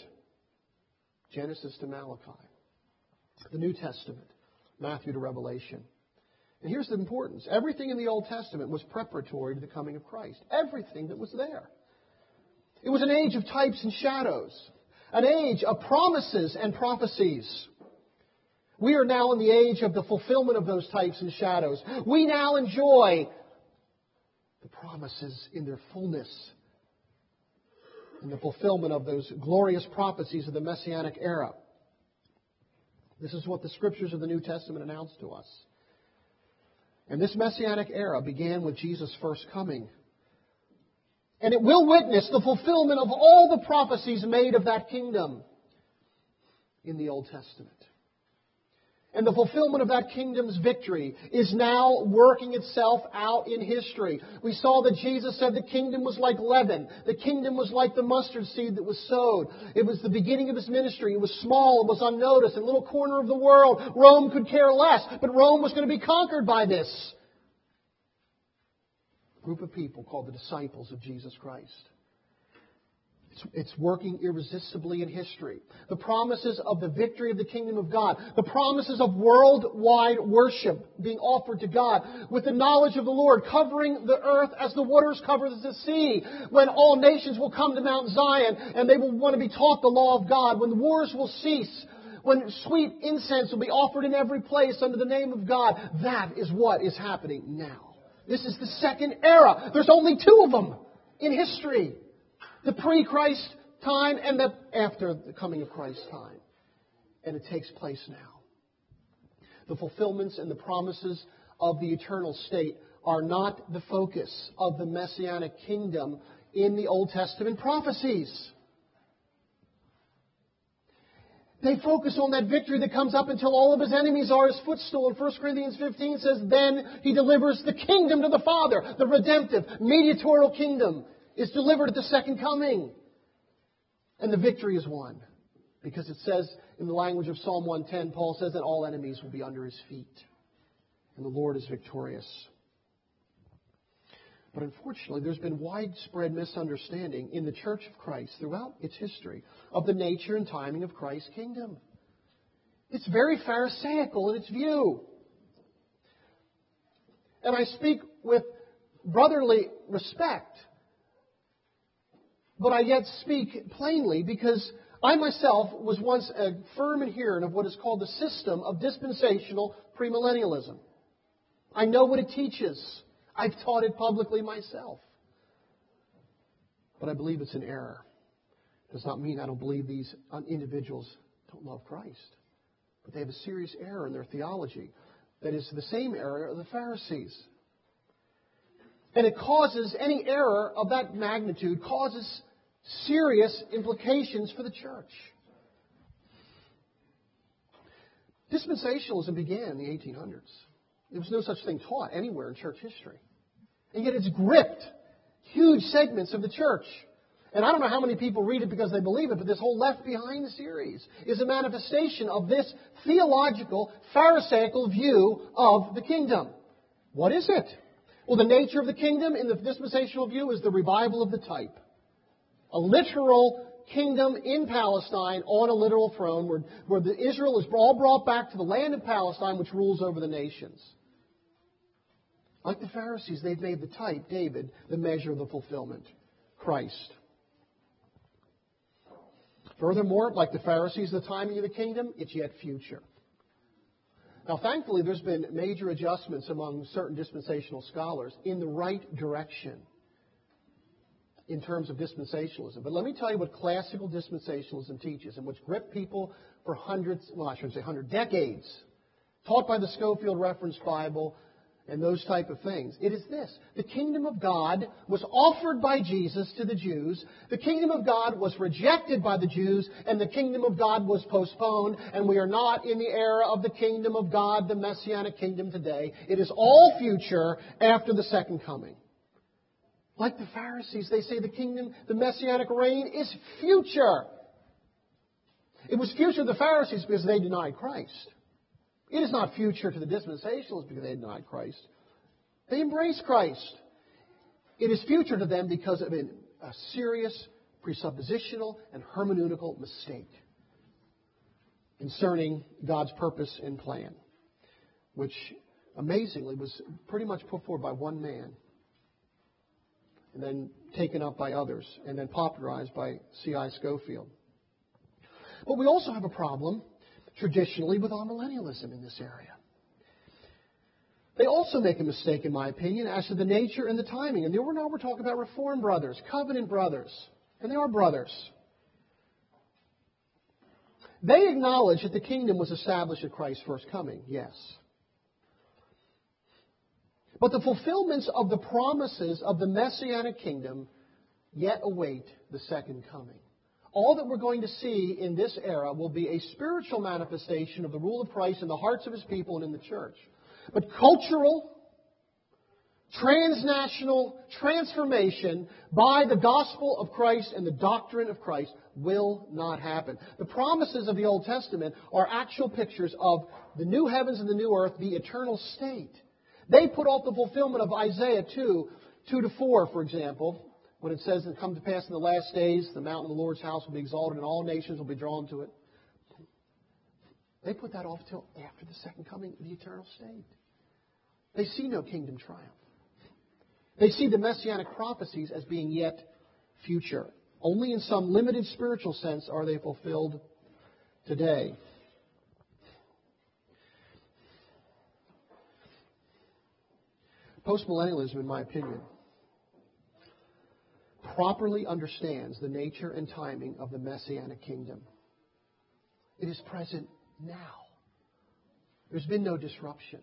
Genesis to Malachi. The New Testament, Matthew to Revelation. And here's the importance. Everything in the Old Testament was preparatory to the coming of Christ. Everything that was there. It was an age of types and shadows. An age of promises and prophecies. We are now in the age of the fulfillment of those types and shadows. We now enjoy the promises in their fullness and the fulfillment of those glorious prophecies of the Messianic era. This is what the Scriptures of the New Testament announce to us. And this Messianic era began with Jesus' first coming. And it will witness the fulfillment of all the prophecies made of that kingdom in the Old Testament. And the fulfillment of that kingdom's victory is now working itself out in history. We saw that Jesus said the kingdom was like leaven. The kingdom was like the mustard seed that was sowed. It was the beginning of His ministry. It was small. It was unnoticed. In a little corner of the world. Rome could care less. But Rome was going to be conquered by this group of people called the disciples of Jesus Christ. It's, it's working irresistibly in history. The promises of the victory of the kingdom of God. The promises of worldwide worship being offered to God with the knowledge of the Lord covering the earth as the waters cover the sea. When all nations will come to Mount Zion and they will want to be taught the law of God. When the wars will cease. When sweet incense will be offered in every place under the name of God. That is what is happening now. This is the second era. There's only two of them in history. The pre-Christ time and the after the coming of Christ's time. And it takes place now. The fulfillments and the promises of the eternal state are not the focus of the Messianic kingdom in the Old Testament prophecies. They focus on that victory that comes up until all of His enemies are His footstool. And First Corinthians fifteen says, then He delivers the kingdom to the Father. The redemptive, mediatorial kingdom is delivered at the second coming. And the victory is won. Because it says in the language of Psalm one ten, Paul says that all enemies will be under His feet. And the Lord is victorious. But unfortunately, there's been widespread misunderstanding in the Church of Christ throughout its history of the nature and timing of Christ's kingdom. It's very Pharisaical in its view. And I speak with brotherly respect, but I yet speak plainly because I myself was once a firm adherent of what is called the system of dispensational premillennialism. I know what it teaches. I've taught it publicly myself. But I believe it's an error. It does not mean I don't believe these individuals don't love Christ. But they have a serious error in their theology that is the same error of the Pharisees. And it causes, any error of that magnitude causes serious implications for the church. Dispensationalism began in the eighteen hundreds. There was no such thing taught anywhere in church history. And yet it's gripped huge segments of the church. And I don't know how many people read it because they believe it, but this whole Left Behind series is a manifestation of this theological, Pharisaical view of the kingdom. What is it? Well, the nature of the kingdom in the dispensational view is the revival of the type. A literal kingdom in Palestine on a literal throne where, where the Israel is all brought back to the land of Palestine which rules over the nations. Like the Pharisees, they've made the type, David, the measure of the fulfillment, Christ. Furthermore, like the Pharisees, the timing of the kingdom, it's yet future. Now, thankfully, there's been major adjustments among certain dispensational scholars in the right direction in terms of dispensationalism. But let me tell you what classical dispensationalism teaches and what's gripped people for hundreds, well, I shouldn't say hundred, decades, taught by the Scofield Reference Bible, and those type of things. It is this. The kingdom of God was offered by Jesus to the Jews. The kingdom of God was rejected by the Jews. And the kingdom of God was postponed. And we are not in the era of the kingdom of God, the Messianic kingdom today. It is all future after the second coming. Like the Pharisees, they say the kingdom, the Messianic reign is future. It was future to the Pharisees because they denied Christ. It is not future to the dispensationalists because they denied Christ. They embraced Christ. It is future to them because of a serious presuppositional and hermeneutical mistake concerning God's purpose and plan, which amazingly, was pretty much put forward by one man and then taken up by others and then popularized by C I Scofield. But we also have a problem, traditionally, with amillennialism in this area. They also make a mistake, in my opinion, as to the nature and the timing. And now we're talking about Reformed brothers, covenant brothers, and they are brothers. They acknowledge that the kingdom was established at Christ's first coming, yes. But the fulfillments of the promises of the Messianic kingdom yet await the second coming. All that we're going to see in this era will be a spiritual manifestation of the rule of Christ in the hearts of His people and in the church. But cultural, transnational transformation by the gospel of Christ and the doctrine of Christ will not happen. The promises of the Old Testament are actual pictures of the new heavens and the new earth, the eternal state. They put off the fulfillment of Isaiah two, two to four, for example, when it says, "And come to pass in the last days, the mountain of the Lord's house will be exalted, and all nations will be drawn to it." They put that off till after the second coming of the eternal state. They see no kingdom triumph. They see the messianic prophecies as being yet future. Only in some limited spiritual sense are they fulfilled today. Postmillennialism, in my opinion, properly understands the nature and timing of the Messianic kingdom. It is present now. There's been no disruption.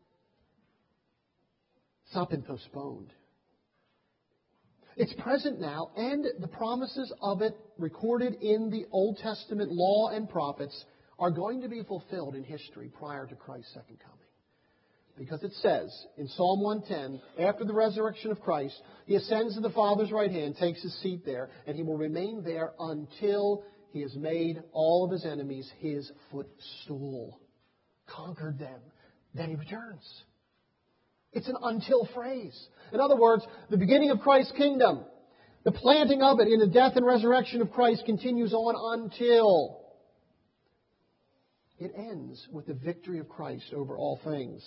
It's not been postponed. It's present now, and the promises of it recorded in the Old Testament law and prophets are going to be fulfilled in history prior to Christ's second coming. Because it says in Psalm one ten, after the resurrection of Christ, He ascends to the Father's right hand, takes His seat there, and He will remain there until He has made all of His enemies His footstool, conquered them. Then He returns. It's an until phrase. In other words, the beginning of Christ's kingdom, the planting of it in the death and resurrection of Christ continues on until it ends with the victory of Christ over all things.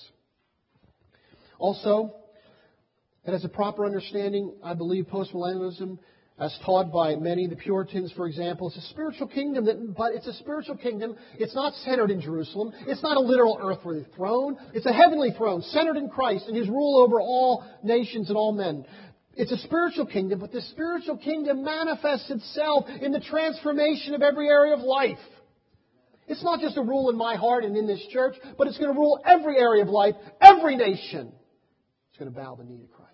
Also, it has a proper understanding, I believe, postmillennialism, as taught by many, the Puritans, for example. It's a spiritual kingdom, that, but it's a spiritual kingdom. It's not centered in Jerusalem. It's not a literal earthly throne. It's a heavenly throne, centered in Christ and His rule over all nations and all men. It's a spiritual kingdom, but this spiritual kingdom manifests itself in the transformation of every area of life. It's not just a rule in my heart and in this church, but it's going to rule every area of life, every nation. It's going to bow the knee to Christ.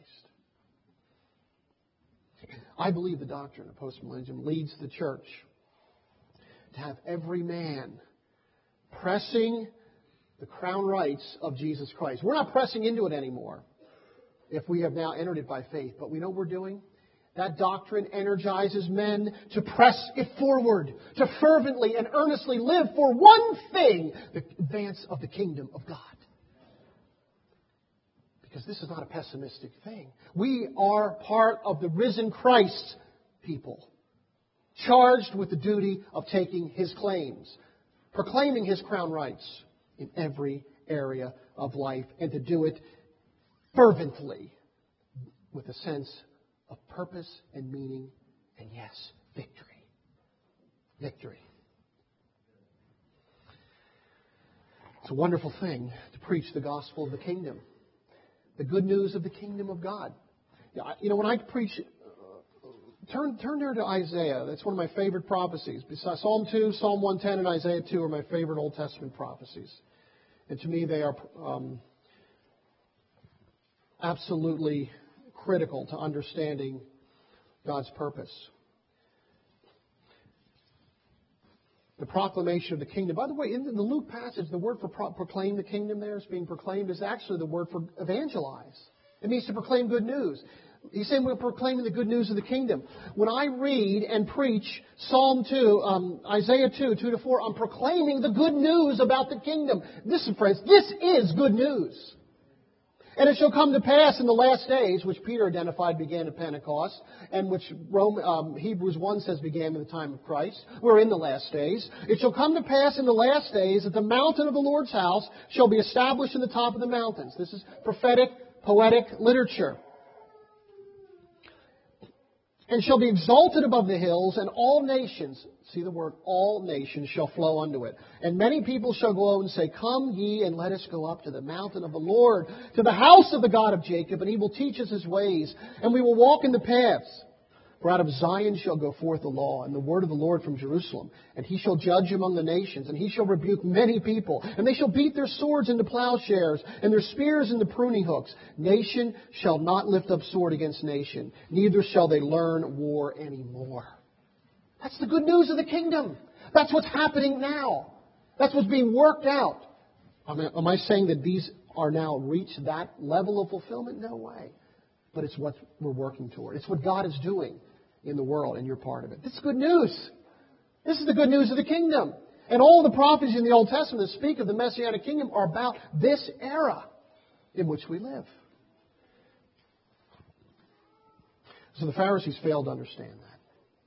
I believe the doctrine of postmillennialism leads the church to have every man pressing the crown rights of Jesus Christ. We're not pressing into it anymore if we have now entered it by faith. But we know what we're doing? That doctrine energizes men to press it forward, to fervently and earnestly live for one thing, the advance of the kingdom of God. Because this is not a pessimistic thing. We are part of the risen Christ people, charged with the duty of taking His claims, proclaiming His crown rights in every area of life, and to do it fervently with a sense of purpose and meaning, and yes, victory. Victory. It's a wonderful thing to preach the gospel of the kingdom. The good news of the kingdom of God. You know, when I preach, uh, turn turn there to Isaiah. That's one of my favorite prophecies. Besides Psalm two, Psalm one ten, and Isaiah two are my favorite Old Testament prophecies. And to me, they are um, absolutely critical to understanding God's purpose. The proclamation of the kingdom. By the way, in the Luke passage, the word for pro- proclaim the kingdom there is being proclaimed is actually the word for evangelize. It means to proclaim good news. He's saying we're proclaiming the good news of the kingdom. When I read and preach Psalm two, um, Isaiah two, two to four, I'm proclaiming the good news about the kingdom. Listen, friends, this is good news. And it shall come to pass in the last days, which Peter identified began at Pentecost, and which Rome, um, Hebrews one says began in the time of Christ. We're in the last days. It shall come to pass in the last days that the mountain of the Lord's house shall be established in the top of the mountains. This is prophetic, poetic literature. And shall be exalted above the hills, and all nations, see the word, all nations shall flow unto it. And many people shall go out and say, Come ye, and let us go up to the mountain of the Lord, to the house of the God of Jacob, and He will teach us His ways, and we will walk in the paths. For out of Zion shall go forth the law, and the word of the Lord from Jerusalem. And He shall judge among the nations, and He shall rebuke many people. And they shall beat their swords into plowshares, and their spears into pruning hooks. Nation shall not lift up sword against nation, neither shall they learn war any more. That's the good news of the kingdom. That's what's happening now. That's what's being worked out. Am I saying that these are now reached that level of fulfillment? No way. But it's what we're working toward. It's what God is doing in the world, and you're part of it. This is good news. This is the good news of the kingdom. And all the prophecies in the Old Testament that speak of the Messianic kingdom are about this era in which we live. So the Pharisees failed to understand that.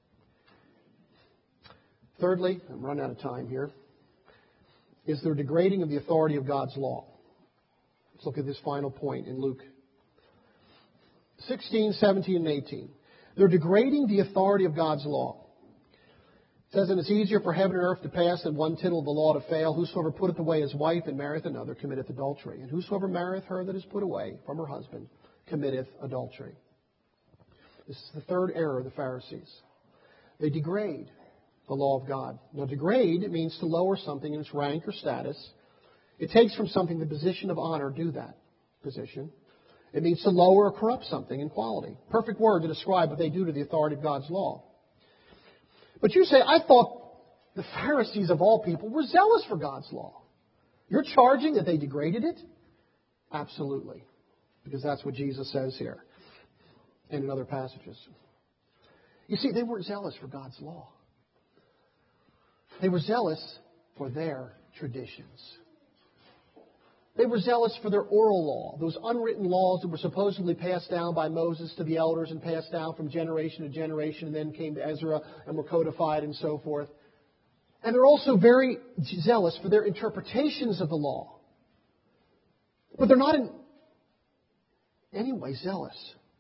Thirdly, I'm running out of time here, is their degrading of the authority of God's law. Let's look at this final point in Luke sixteen, seventeen, and eighteen. They're degrading the authority of God's law. It says, And it's easier for heaven and earth to pass than one tittle of the law to fail. Whosoever putteth away his wife and marrieth another committeth adultery. And whosoever marrieth her that is put away from her husband committeth adultery. This is the third error of the Pharisees. They degrade the law of God. Now, degrade, it means to lower something in its rank or status. It takes from something the position of honor due that position. It means to lower or corrupt something in quality. Perfect word to describe what they do to the authority of God's law. But you say, I thought the Pharisees of all people were zealous for God's law. You're charging that they degraded it? Absolutely. Because that's what Jesus says here and in other passages. You see, they weren't zealous for God's law. They were zealous for their traditions. They were zealous for their oral law, those unwritten laws that were supposedly passed down by Moses to the elders and passed down from generation to generation and then came to Ezra and were codified and so forth. And they're also very zealous for their interpretations of the law. But they're not in any way zealous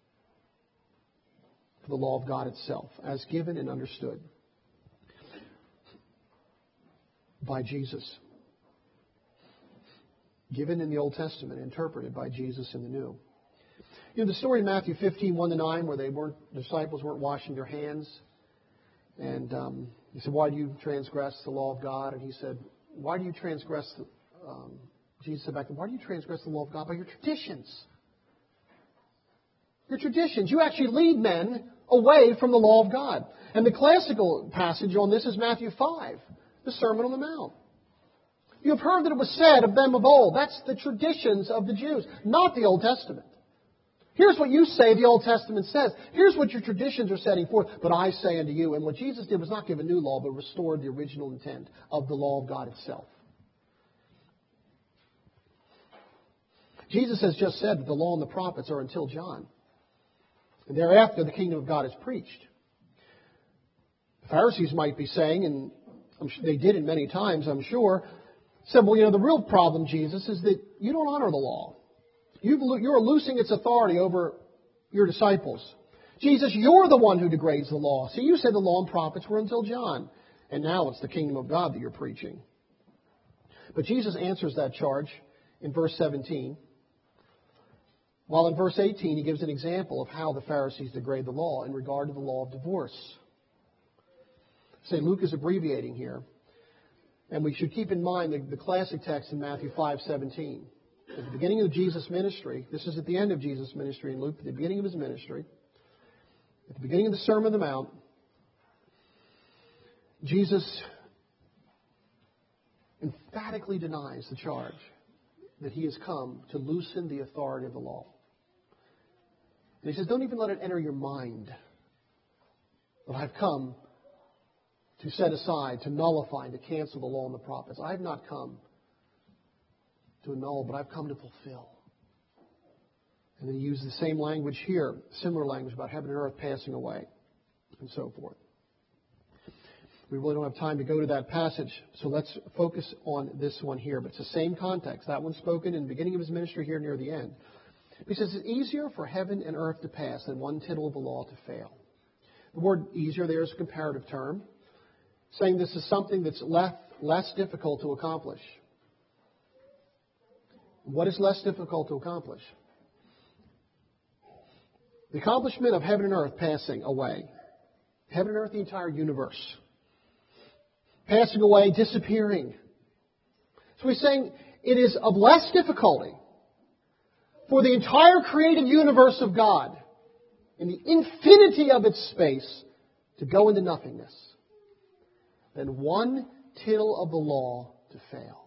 for the law of God itself, as given and understood by Jesus. Given in the Old Testament, interpreted by Jesus in the New. You know, the story in Matthew fifteen, one to nine, where they weren't, the disciples weren't washing their hands. And um, he said, why do you transgress the law of God? And he said, why do you transgress, the, um, Jesus said back then, why do you transgress the law of God? By your traditions. Your traditions. You actually lead men away from the law of God. And the classical passage on this is Matthew five, the Sermon on the Mount. You have heard that it was said of them of old. That's the traditions of the Jews, not the Old Testament. Here's what you say the Old Testament says. Here's what your traditions are setting forth. But I say unto you, and what Jesus did was not give a new law, but restored the original intent of the law of God itself. Jesus has just said that the law and the prophets are until John. And thereafter the kingdom of God is preached. The Pharisees might be saying, and I'm sure they did it many times, I'm sure, said, well, you know, the real problem, Jesus, is that you don't honor the law. You've, you're loosing its authority over your disciples. Jesus, you're the one who degrades the law. See, you said the law and prophets were until John. And now it's the kingdom of God that you're preaching. But Jesus answers that charge in verse seventeen. While in verse eighteen, he gives an example of how the Pharisees degrade the law in regard to the law of divorce. Saint Luke is abbreviating here. And we should keep in mind the, the classic text in Matthew five seventeen. At the beginning of Jesus' ministry, this is at the end of Jesus' ministry in Luke, at the beginning of his ministry, at the beginning of the Sermon on the Mount, Jesus emphatically denies the charge that he has come to loosen the authority of the law. And he says, don't even let it enter your mind that I've come to set aside, to nullify, and to cancel the law and the prophets. I have not come to annul, but I've come to fulfill. And then he uses the same language here, similar language about heaven and earth passing away, and so forth. We really don't have time to go to that passage, so let's focus on this one here. But it's the same context. That one's spoken in the beginning of his ministry here near the end. He says it's easier for heaven and earth to pass than one tittle of the law to fail. The word easier there is a comparative term, saying this is something that's less, less difficult to accomplish. What is less difficult to accomplish? The accomplishment of heaven and earth passing away. Heaven and earth, the entire universe. Passing away, disappearing. So he's saying it is of less difficulty for the entire created universe of God, in the infinity of its space, to go into nothingness, than one tittle of the law to fail.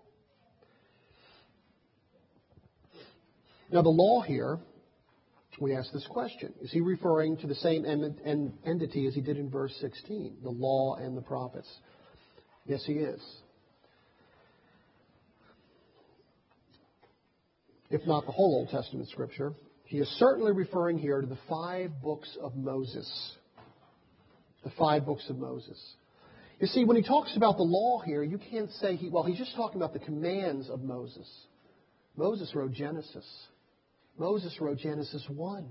Now the law here, we ask this question. Is he referring to the same entity as he did in verse sixteen, the law and the prophets? Yes, he is. If not the whole Old Testament Scripture, he is certainly referring here to the five books of Moses. The five books of Moses. You see, when he talks about the law here, you can't say, he, well, he's just talking about the commands of Moses. Moses wrote Genesis. Moses wrote Genesis one.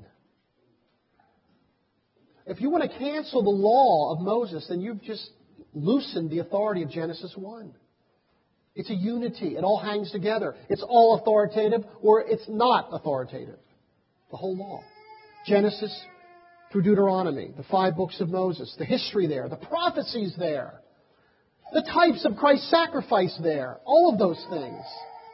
If you want to cancel the law of Moses, then you've just loosened the authority of Genesis one. It's a unity. It all hangs together. It's all authoritative or it's not authoritative. The whole law. Genesis through Deuteronomy, the five books of Moses, the history there, the prophecies there, the types of Christ's sacrifice there, all of those things.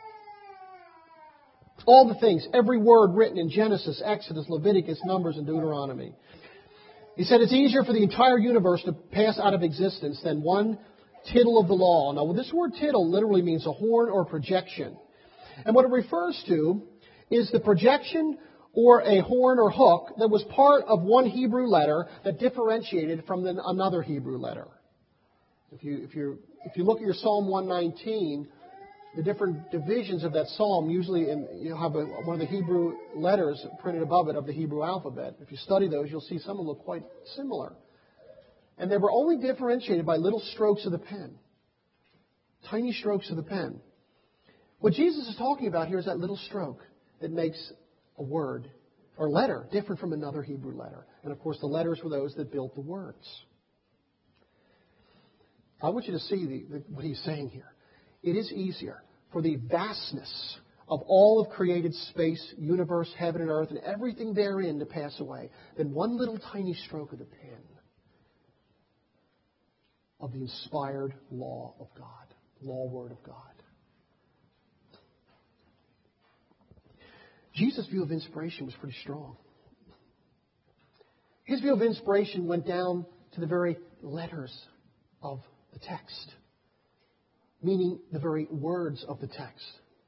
All the things, every word written in Genesis, Exodus, Leviticus, Numbers, and Deuteronomy. He said it's easier for the entire universe to pass out of existence than one tittle of the law. Now, this word tittle literally means a horn or projection. And what it refers to is the projection or a horn or hook that was part of one Hebrew letter that differentiated from the, another Hebrew letter. If you, if, you, if you look at your Psalm one nineteen, the different divisions of that psalm, usually in, you have a, one of the Hebrew letters printed above it of the Hebrew alphabet. If you study those, you'll see some of them look quite similar. And they were only differentiated by little strokes of the pen. Tiny strokes of the pen. What Jesus is talking about here is that little stroke that makes a word or letter different from another Hebrew letter. And of course, the letters were those that built the words. I want you to see the, the, what he's saying here. It is easier for the vastness of all of created space, universe, heaven and earth, and everything therein to pass away than one little tiny stroke of the pen of the inspired law of God, law word of God. Jesus' view of inspiration was pretty strong. His view of inspiration went down to the very letters of the text, meaning the very words of the text.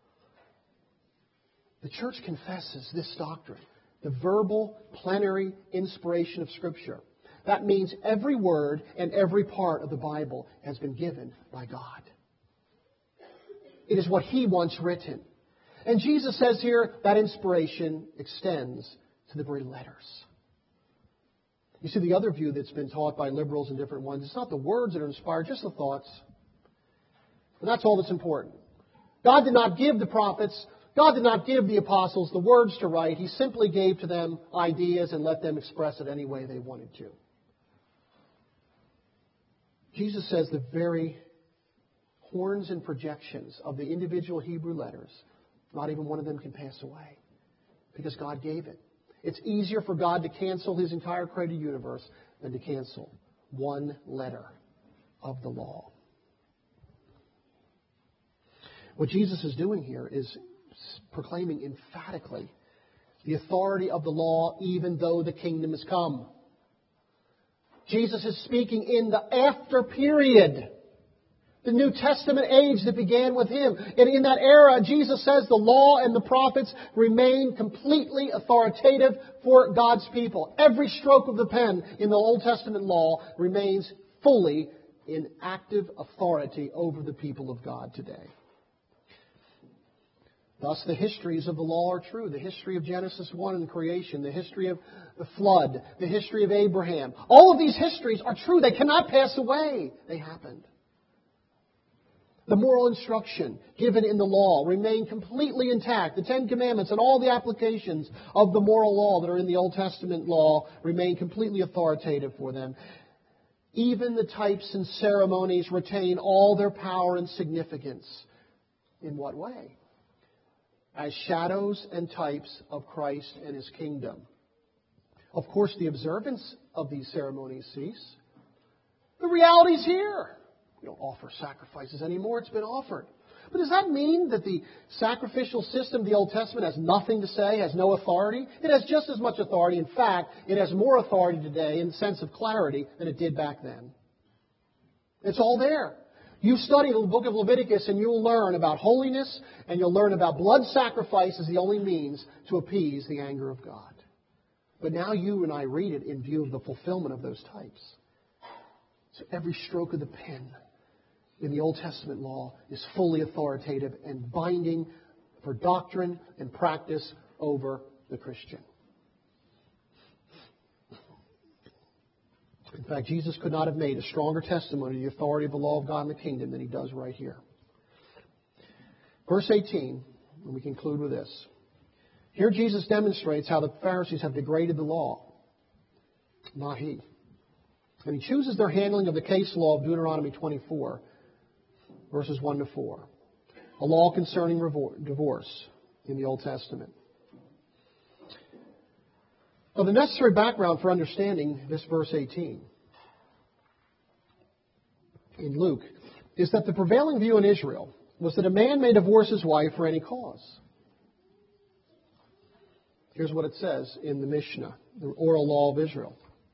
The church confesses this doctrine, the verbal, plenary inspiration of Scripture. That means every word and every part of the Bible has been given by God. It is what He wants written. And Jesus says here that inspiration extends to the very letters. You see, the other view that's been taught by liberals and different ones, it's not the words that are inspired, just the thoughts. And that's all that's important. God did not give the prophets, God did not give the apostles the words to write. He simply gave to them ideas and let them express it any way they wanted to. Jesus says the very horns and projections of the individual Hebrew letters, not even one of them can pass away because God gave it. It's easier for God to cancel His entire created universe than to cancel one letter of the law. What Jesus is doing here is proclaiming emphatically the authority of the law even though the kingdom has come. Jesus is speaking in the after period, the New Testament age that began with Him. And in that era, Jesus says the law and the prophets remain completely authoritative for God's people. Every stroke of the pen in the Old Testament law remains fully in active authority over the people of God today. Thus, the histories of the law are true. The history of Genesis one and creation, the history of the flood, the history of Abraham. All of these histories are true. They cannot pass away. They happened. The moral instruction given in the law remain completely intact. The Ten Commandments and all the applications of the moral law that are in the Old Testament law remain completely authoritative for them. Even the types and ceremonies retain all their power and significance. In what way? As shadows and types of Christ and His kingdom. Of course, the observance of these ceremonies cease. The reality's here. We don't offer sacrifices anymore. It's been offered. But does that mean that the sacrificial system of the Old Testament has nothing to say, has no authority? It has just as much authority. In fact, it has more authority today in the sense of clarity than it did back then. It's all there. You study the book of Leviticus and you'll learn about holiness and you'll learn about blood sacrifice as the only means to appease the anger of God. But now you and I read it in view of the fulfillment of those types. So every stroke of the pen in the Old Testament law is fully authoritative and binding for doctrine and practice over the Christian. In fact, Jesus could not have made a stronger testimony to the authority of the law of God in the kingdom than He does right here. Verse eighteen, and we conclude with this. Here Jesus demonstrates how the Pharisees have degraded the law, not He. And He chooses their handling of the case law of Deuteronomy twenty-four, verses one to four. A law concerning divorce in the Old Testament. Well, the necessary background for understanding this verse eighteen in Luke is that the prevailing view in Israel was that a man may divorce his wife for any cause. Here's what it says in the Mishnah, the oral law of Israel.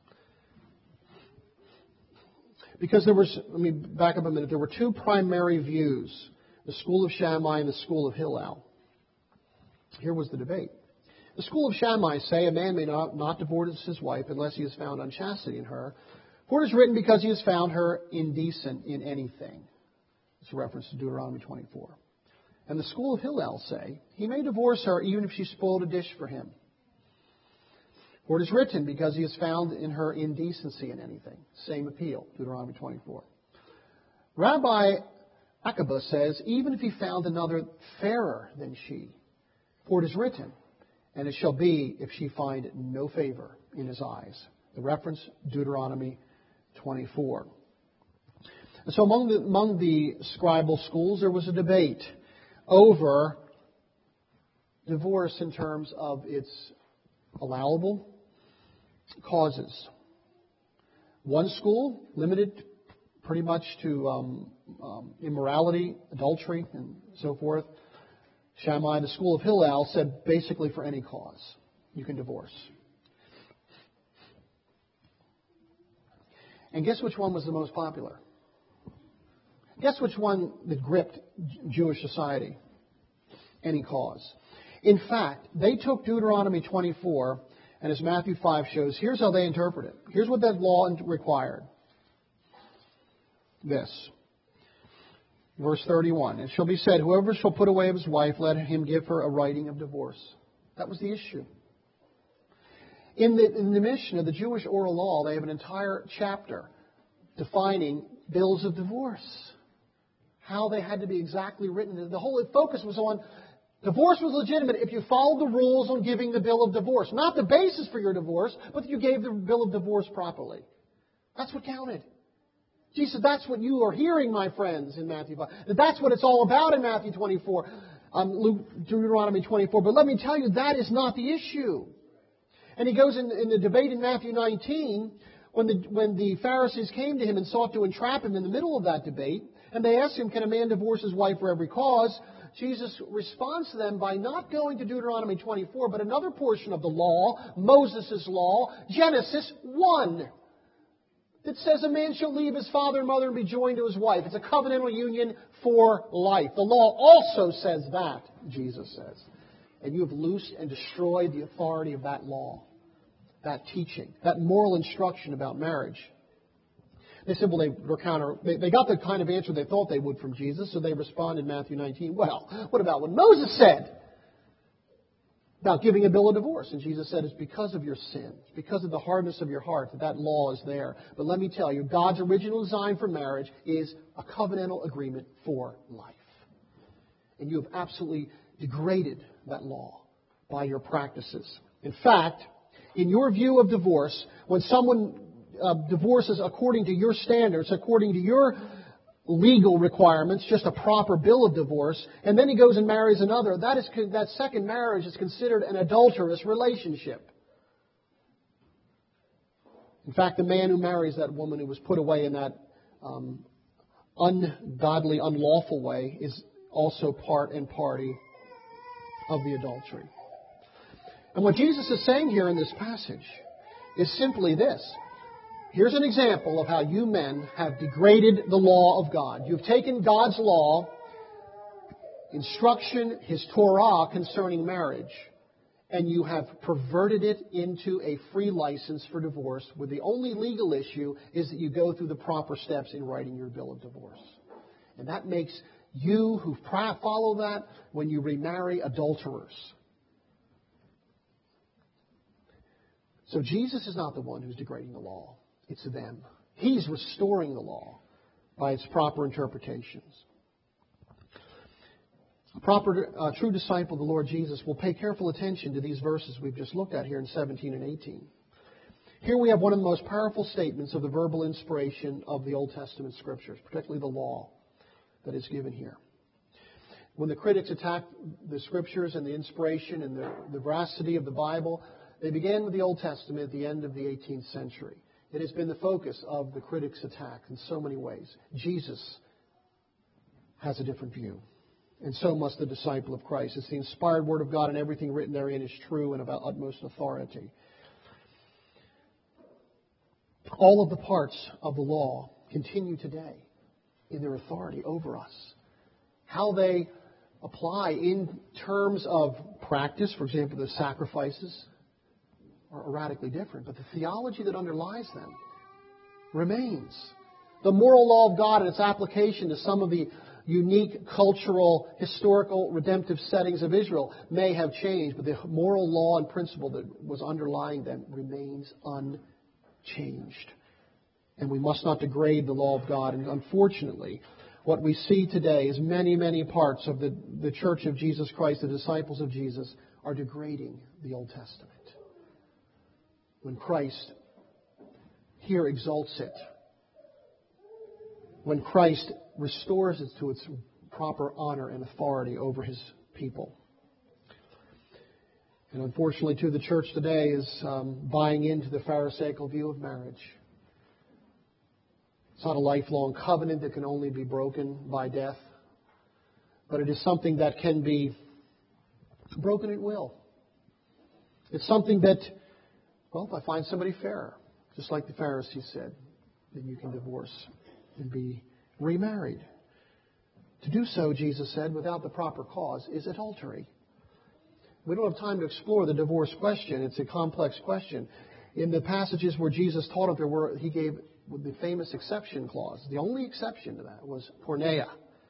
Because there was, let me back up a minute, there were two primary views, the school of Shammai and the school of Hillel. Here was the debate. The school of Shammai say a man may not, not divorce his wife unless he is found unchastity in her, for it is written because he has found her indecent in anything. It's a reference to Deuteronomy twenty-four. And the school of Hillel say he may divorce her even if she spoiled a dish for him. For it is written because he has found in her indecency in anything. Same appeal, Deuteronomy twenty-four. Rabbi Akiba says even if he found another fairer than she, for it is written, and it shall be if she find no favor in his eyes. The reference, Deuteronomy twenty-four. And so among the, among the scribal schools, there was a debate over divorce in terms of its allowable causes. One school limited pretty much to um, um, immorality, adultery, and so forth. Shammai, the school of Hillel, said basically for any cause you can divorce. And guess which one was the most popular? Guess which one that gripped Jewish society? Any cause. In fact, they took Deuteronomy twenty-four, and as Matthew five shows, here's how they interpret it. Here's what that law required. This. Verse thirty-one, it shall be said, whoever shall put away his wife, let him give her a writing of divorce. That was the issue. In the, in the Mishnah, the Jewish oral law, they have an entire chapter defining bills of divorce. How they had to be exactly written. The whole focus was on divorce was legitimate if you followed the rules on giving the bill of divorce. Not the basis for your divorce, but that you gave the bill of divorce properly. That's what counted. Jesus said, that's what you are hearing, my friends, in Matthew five. That's what it's all about in Matthew twenty-four, um, Luke, Deuteronomy twenty-four. But let me tell you, that is not the issue. And he goes in, in the debate in Matthew nineteen, when the, when the Pharisees came to him and sought to entrap him in the middle of that debate, and they asked him, can a man divorce his wife for every cause? Jesus responds to them by not going to Deuteronomy twenty-four, but another portion of the law, Moses' law, Genesis one. That says a man shall leave his father and mother and be joined to his wife. It's a covenantal union for life. The law also says that, Jesus says. And you have loosed and destroyed the authority of that law, that teaching, that moral instruction about marriage. They said, well, they were counter, they, they got the kind of answer they thought they would from Jesus, so they responded in Matthew nineteen, well, what about what Moses said about giving a bill of divorce? And Jesus said, it's because of your sin. It's because of the hardness of your heart that that law is there. But let me tell you, God's original design for marriage is a covenantal agreement for life. And you have absolutely degraded that law by your practices. In fact, in your view of divorce, when someone uh, divorces according to your standards, according to your legal requirements, just a proper bill of divorce, and then he goes and marries another, that is that second marriage is considered an adulterous relationship. In fact, the man who marries that woman who was put away in that um, ungodly, unlawful way is also part and party of the adultery. And what Jesus is saying here in this passage is simply this. Here's an example of how you men have degraded the law of God. You've taken God's law, instruction, His Torah concerning marriage, and you have perverted it into a free license for divorce, where the only legal issue is that you go through the proper steps in writing your bill of divorce. And that makes you who follow that, when you remarry, adulterers. So Jesus is not the one who's degrading the law. It's them. He's restoring the law by its proper interpretations. A proper, uh, true disciple of the Lord Jesus will pay careful attention to these verses we've just looked at here in seventeen and eighteen. Here we have one of the most powerful statements of the verbal inspiration of the Old Testament Scriptures, particularly the law that is given here. When the critics attacked the Scriptures and the inspiration and the, the veracity of the Bible, they began with the Old Testament at the end of the eighteenth century. It has been the focus of the critics' attack in so many ways. Jesus has a different view, and so must the disciple of Christ. It's the inspired Word of God, and everything written therein is true and of utmost authority. All of the parts of the law continue today in their authority over us. How they apply in terms of practice, for example, the sacrifices, are radically different. But the theology that underlies them remains. The moral law of God and its application to some of the unique cultural, historical, redemptive settings of Israel may have changed, but the moral law and principle that was underlying them remains unchanged. And we must not degrade the law of God. And unfortunately, what we see today is many, many parts of the, the Church of Jesus Christ, the disciples of Jesus, are degrading the Old Testament. When Christ here exalts it. When Christ restores it to its proper honor and authority over His people. And unfortunately, too, the church today is um, buying into the Pharisaical view of marriage. It's not a lifelong covenant that can only be broken by death, but it is something that can be broken at will. It's something that, well, if I find somebody fairer, just like the Pharisees said, then you can divorce and be remarried. To do so, Jesus said, without the proper cause, is adultery. We don't have time to explore the divorce question. It's a complex question. In the passages where Jesus taught it, there were, he gave the famous exception clause. The only exception to that was porneia.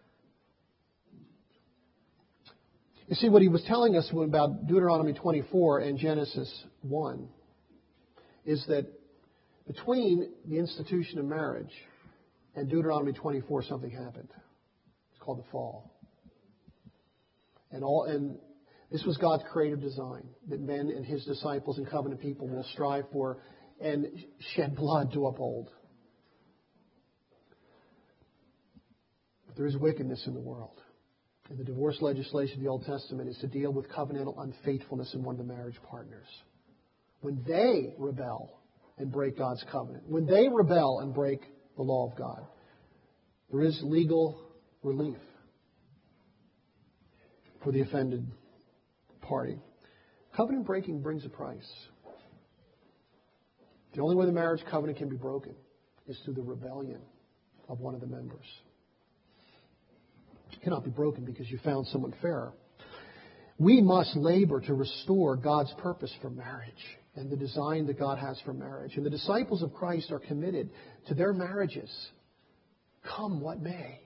You see, what he was telling us about Deuteronomy twenty-four and Genesis one is that between the institution of marriage and Deuteronomy twenty-four, something happened. It's called the fall. And all and this was God's creative design, that men and His disciples and covenant people will strive for and shed blood to uphold. But there is wickedness in the world. And the divorce legislation of the Old Testament is to deal with covenantal unfaithfulness in one of the marriage partners. When they rebel and break God's covenant, when they rebel and break the law of God, there is legal relief for the offended party. Covenant breaking brings a price. The only way the marriage covenant can be broken is through the rebellion of one of the members. It cannot be broken because you found someone fairer. We must labor to restore God's purpose for marriage and the design that God has for marriage. And the disciples of Christ are committed to their marriages, come what may.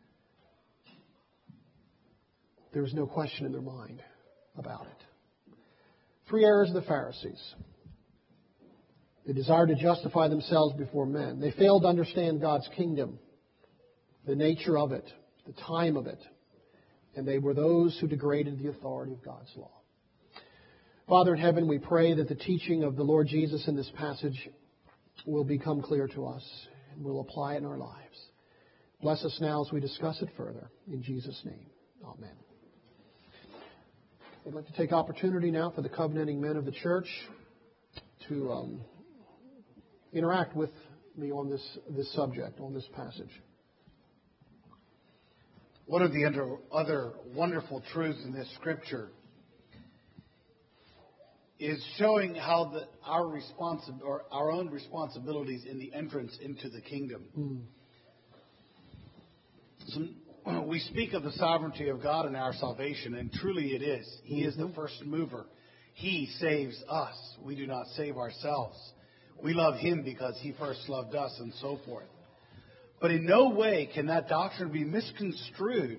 There is no question in their mind about it. Three errors of the Pharisees. They desired to justify themselves before men. They failed to understand God's kingdom, the nature of it, the time of it. And they were those who degraded the authority of God's law. Father in heaven, we pray that the teaching of the Lord Jesus in this passage will become clear to us and we'll apply it in our lives. Bless us now as we discuss it further. In Jesus' name, amen. I'd like to take opportunity now for the covenanting men of the church to um, interact with me on this, this subject, on this passage. One of the under, other wonderful truths in this scripture is showing how the, our responsi- or our own responsibilities in the entrance into the kingdom. Mm. So, we speak of the sovereignty of God in our salvation, and truly it is. He mm-hmm. is the first mover. He saves us. We do not save ourselves. We love Him because He first loved us, and so forth. But in no way can that doctrine be misconstrued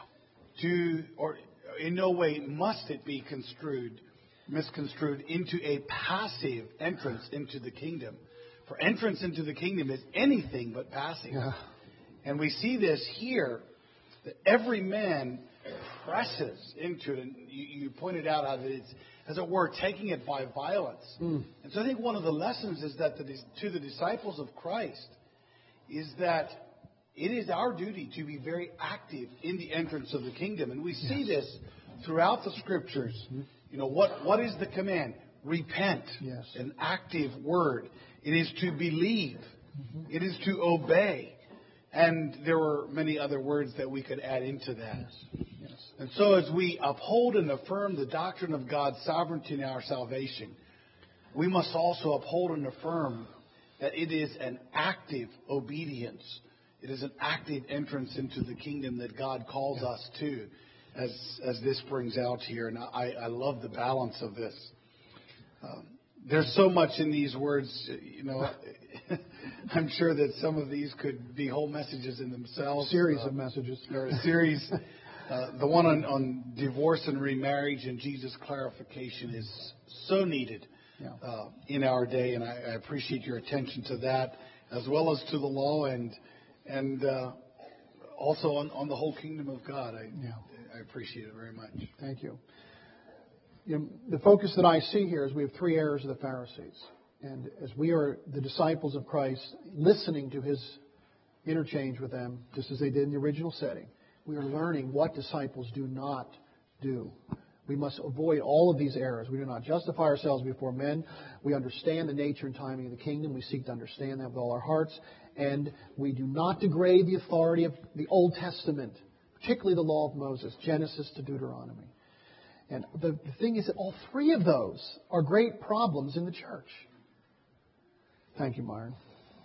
to, or in no way must it be construed, misconstrued into a passive entrance into the kingdom. For entrance into the kingdom is anything but passive. Yeah. And we see this here, that every man presses into it. And you, you pointed out how that it's, as it were, taking it by violence. Mm. And so I think one of the lessons is that the, to the disciples of Christ is that it is our duty to be very active in the entrance of the kingdom. And we see yes. this throughout the scriptures. Mm-hmm. You know, what, what is the command? Repent. Yes. An active word. It is to believe. Mm-hmm. It is to obey. And there were many other words that we could add into that. Yes. Yes. And so as we uphold and affirm the doctrine of God's sovereignty in our salvation, we must also uphold and affirm that it is an active obedience. It is an active entrance into the kingdom that God calls yeah. us to, as as this brings out here. And I, I love the balance of this. Um, there's so much in these words, you know. I'm sure that some of these could be whole messages in themselves. A series uh, of messages. There are a series. Uh, the one on, on divorce and remarriage and Jesus' clarification is so needed yeah. uh, in our day, and I, I appreciate your attention to that, as well as to the law and and uh, also on, on the whole kingdom of God. I, yeah. I appreciate it very much. Thank you. You know, the focus that I see here is we have three errors of the Pharisees. And as we are the disciples of Christ, listening to His interchange with them, just as they did in the original setting, we are learning what disciples do not do. We must avoid all of these errors. We do not justify ourselves before men. We understand the nature and timing of the kingdom. We seek to understand that with all our hearts. And we do not degrade the authority of the Old Testament, particularly the law of Moses, Genesis to Deuteronomy. And the, the thing is that all three of those are great problems in the church. Thank you, Myron.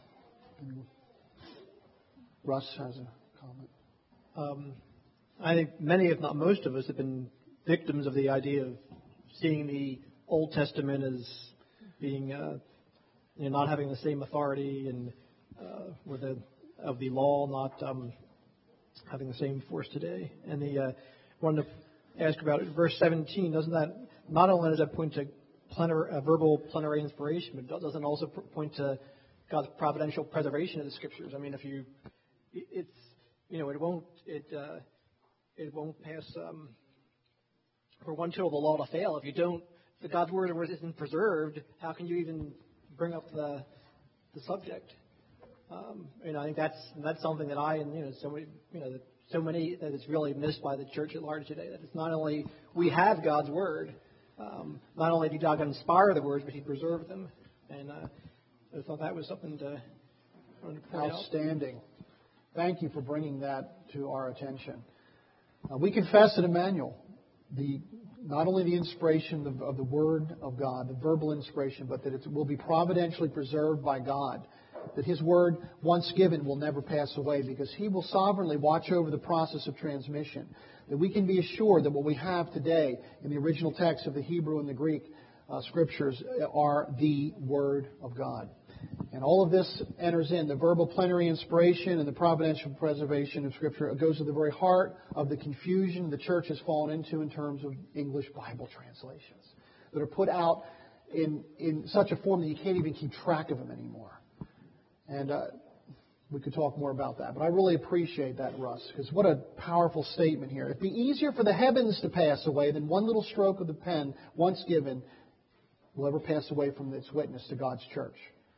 Russ has a comment. Um, I think many, if not most of us, have been victims of the idea of seeing the Old Testament as being, uh, you know, not having the same authority, and uh, with the of the law not um, having the same force today. And the uh, wanted to ask about it, verse seventeen. Doesn't that not only does that point to plenar, uh, verbal plenary inspiration, but doesn't also point to God's providential preservation of the Scriptures? I mean, if you, it's you know, it won't it uh, it won't pass. Um, For one tittle of the law to fail. If you don't, if God's word isn't preserved, how can you even bring up the the subject? Um, and I think that's that's something that I and you know so many you know so many that is really missed by the church at large today. That it's not only we have God's word, um, not only did God inspire the words, but He preserved them. And uh, I thought that was something to, to point Outstanding. Out. Thank you for bringing that to our attention. Uh, we confess at Emmanuel the not only the inspiration of, of the Word of God, the verbal inspiration, but that it will be providentially preserved by God. That His Word, once given, will never pass away because He will sovereignly watch over the process of transmission. That we can be assured that what we have today in the original text of the Hebrew and the Greek uh, Scriptures are the Word of God. And all of this enters in the verbal plenary inspiration and the providential preservation of Scripture. It goes to the very heart of the confusion the church has fallen into in terms of English Bible translations that are put out in, in such a form that you can't even keep track of them anymore. And uh, we could talk more about that. But I really appreciate that, Russ, because what a powerful statement here. It'd be easier for the heavens to pass away than one little stroke of the pen once given will ever pass away from its witness to God's church.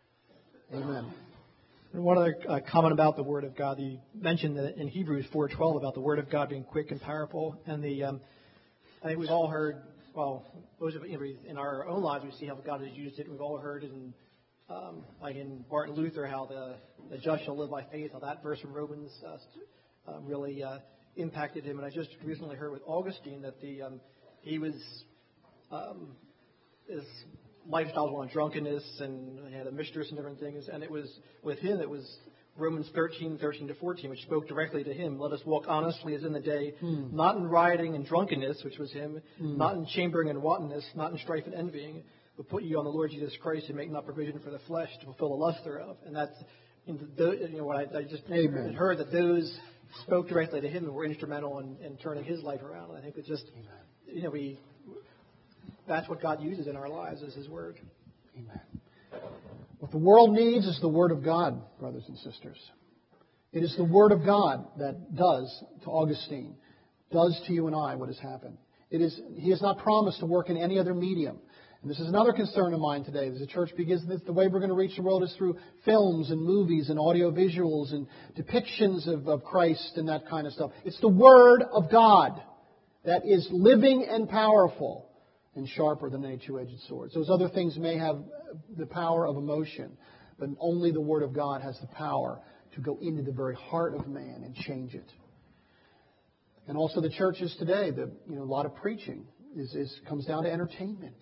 Amen. And one other uh, comment about the Word of God. You mentioned that in Hebrews four twelve about the Word of God being quick and powerful. And the um, I think we've all heard, well, those of, you know, in our own lives we see how God has used it. We've all heard in, um, like in Martin Luther, how the, the just shall live by faith, how that verse from Romans uh, uh, really uh, impacted him. And I just recently heard with Augustine that the um, he was um, is lifestyle was one of drunkenness, and he had a mistress and different things. And it was with him, it was Romans thirteen, thirteen to fourteen, which spoke directly to him. Let us walk honestly as in the day, hmm. not in rioting and drunkenness, which was him, hmm. not in chambering and wantonness, not in strife and envying, but put you on the Lord Jesus Christ and make not provision for the flesh to fulfill the lust thereof. And that's, you know, what I, I just Amen. heard that those spoke directly to him and were instrumental in, in turning his life around. And I think it just, Amen. you know, we. That's what God uses in our lives, is His Word. Amen. What the world needs is the Word of God, brothers and sisters. It is the Word of God that does to Augustine, does to you and I what has happened. It is, he has not promised to work in any other medium. And this is another concern of mine today. As the church begins this, the way we're going to reach the world is through films and movies and audio visuals and depictions of, of Christ and that kind of stuff. It's the Word of God that is living and powerful and sharper than any two-edged sword. Those other things may have the power of emotion, but only the Word of God has the power to go into the very heart of man and change it. And also the churches today, the, you know, a lot of preaching is, is comes down to entertainment,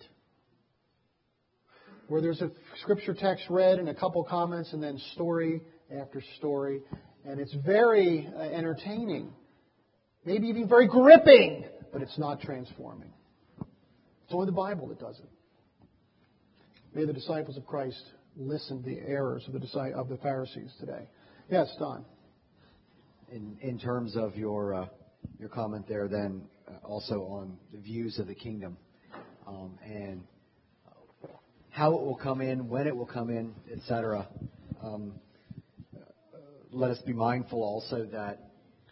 where there's a scripture text read and a couple comments and then story after story, and it's very uh, entertaining, maybe even very gripping, but it's not transforming. It's only the Bible that does it. May the disciples of Christ listen to the errors of the of the Pharisees today. Yes, Don. In in terms of your uh, your comment there, then uh, also on the views of the kingdom um, and how it will come in, when it will come in, et cetera. Um, uh, let us be mindful also that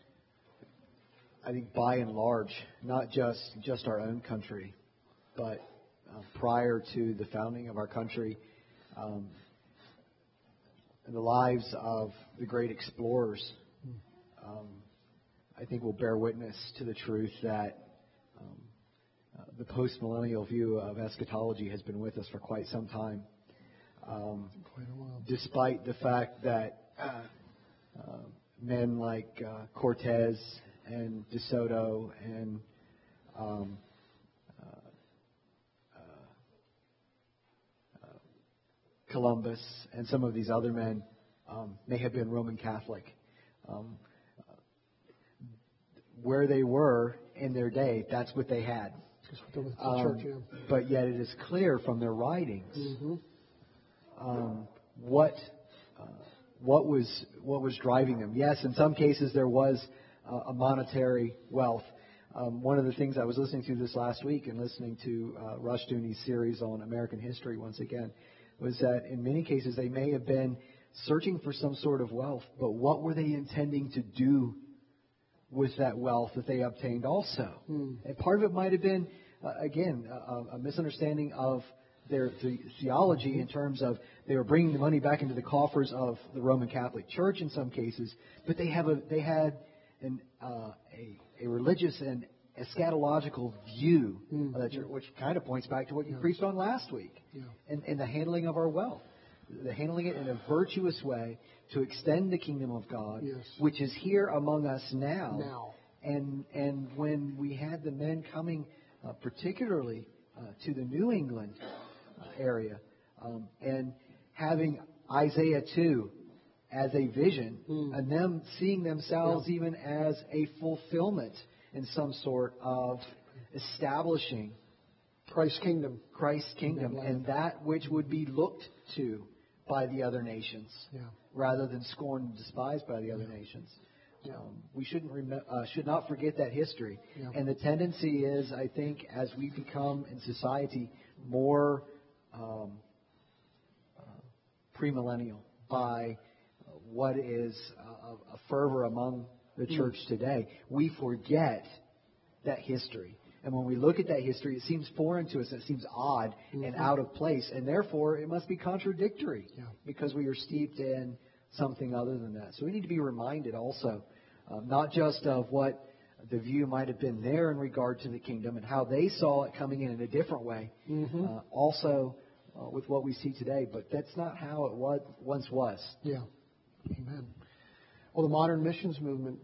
I think by and large, not just just our own country, but uh, prior to the founding of our country, um, in the lives of the great explorers, um, I think will bear witness to the truth that um, uh, the post-millennial view of eschatology has been with us for quite some time. Um, quite a while. Despite the fact that uh, uh, men like uh, Cortez and De Soto and um, Columbus and some of these other men um, may have been Roman Catholic. Um, uh, where they were in their day, that's what they had. The um, church, yeah. But yet it is clear from their writings mm-hmm. um, what uh, what was what was driving them. Yes, in some cases there was uh, a monetary wealth. Um, one of the things I was listening to this last week and listening to uh, Rushdoony's series on American history once again, was that in many cases they may have been searching for some sort of wealth, but what were they intending to do with that wealth that they obtained also? Hmm. And part of it might have been, uh, again, a, a misunderstanding of their the theology in terms of they were bringing the money back into the coffers of the Roman Catholic Church in some cases, but they have a they had an, uh, a, a religious and eschatological view mm. of that church, which kind of points back to what you yeah. preached on last week, yeah. and, and the handling of our wealth, the handling it in a virtuous way to extend the kingdom of God, yes. which is here among us now. Now, and and when we had the men coming, uh, particularly uh, to the New England uh, area, um, and having Isaiah two as a vision, mm. and them seeing themselves yeah. even as a fulfillment in some sort of establishing Christ's kingdom. Christ's kingdom, and that which would be looked to by the other nations, Yeah. rather than scorned and despised by the other nations. Um, we shouldn't rem- uh, should not forget that history. Yeah. And the tendency is, I think, as we become in society more um, uh, premillennial by uh, what is a, a fervor among the church today, we forget that history. And when we look at that history, it seems foreign to us. It seems odd Mm-hmm. and out of place. And therefore, it must be contradictory Yeah. because we are steeped in something other than that. So we need to be reminded also, uh, not just of what the view might have been there in regard to the kingdom and how they saw it coming in in a different way, Mm-hmm. uh, also uh, with what we see today. But that's not how it was, once was. Yeah. Amen. Well, the modern missions movement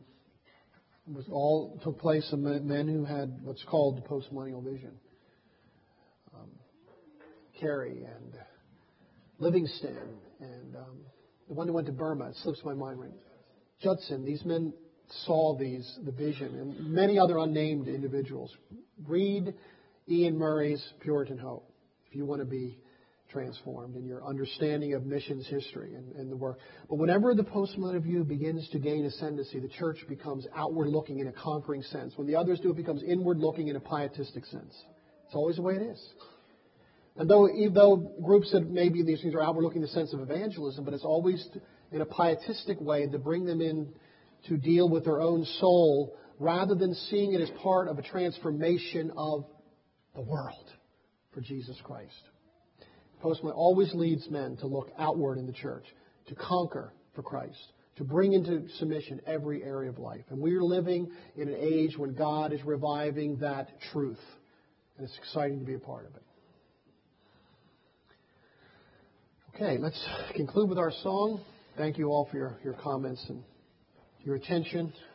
was all took place among men who had what's called the postmillennial vision. Um, Carey and Livingston and um, the one who went to Burma, it slips my mind right. Judson, these men saw these the vision, and many other unnamed individuals. Read Ian Murray's Puritan Hope if you want to be transformed in your understanding of missions history and, and the work. But whenever the postmillennial view begins to gain ascendancy, the church becomes outward looking in a conquering sense. When the others do, it becomes inward looking in a pietistic sense. It's always the way it is. And though, even though groups that maybe these things are outward looking in the sense of evangelism, but it's always in a pietistic way to bring them in to deal with their own soul rather than seeing it as part of a transformation of the world for Jesus Christ. Postman always leads men to look outward in the church, to conquer for Christ, to bring into submission every area of life. And we are living in an age when God is reviving that truth. And it's exciting to be a part of it. Okay, let's conclude with our song. Thank you all for your, your comments and your attention.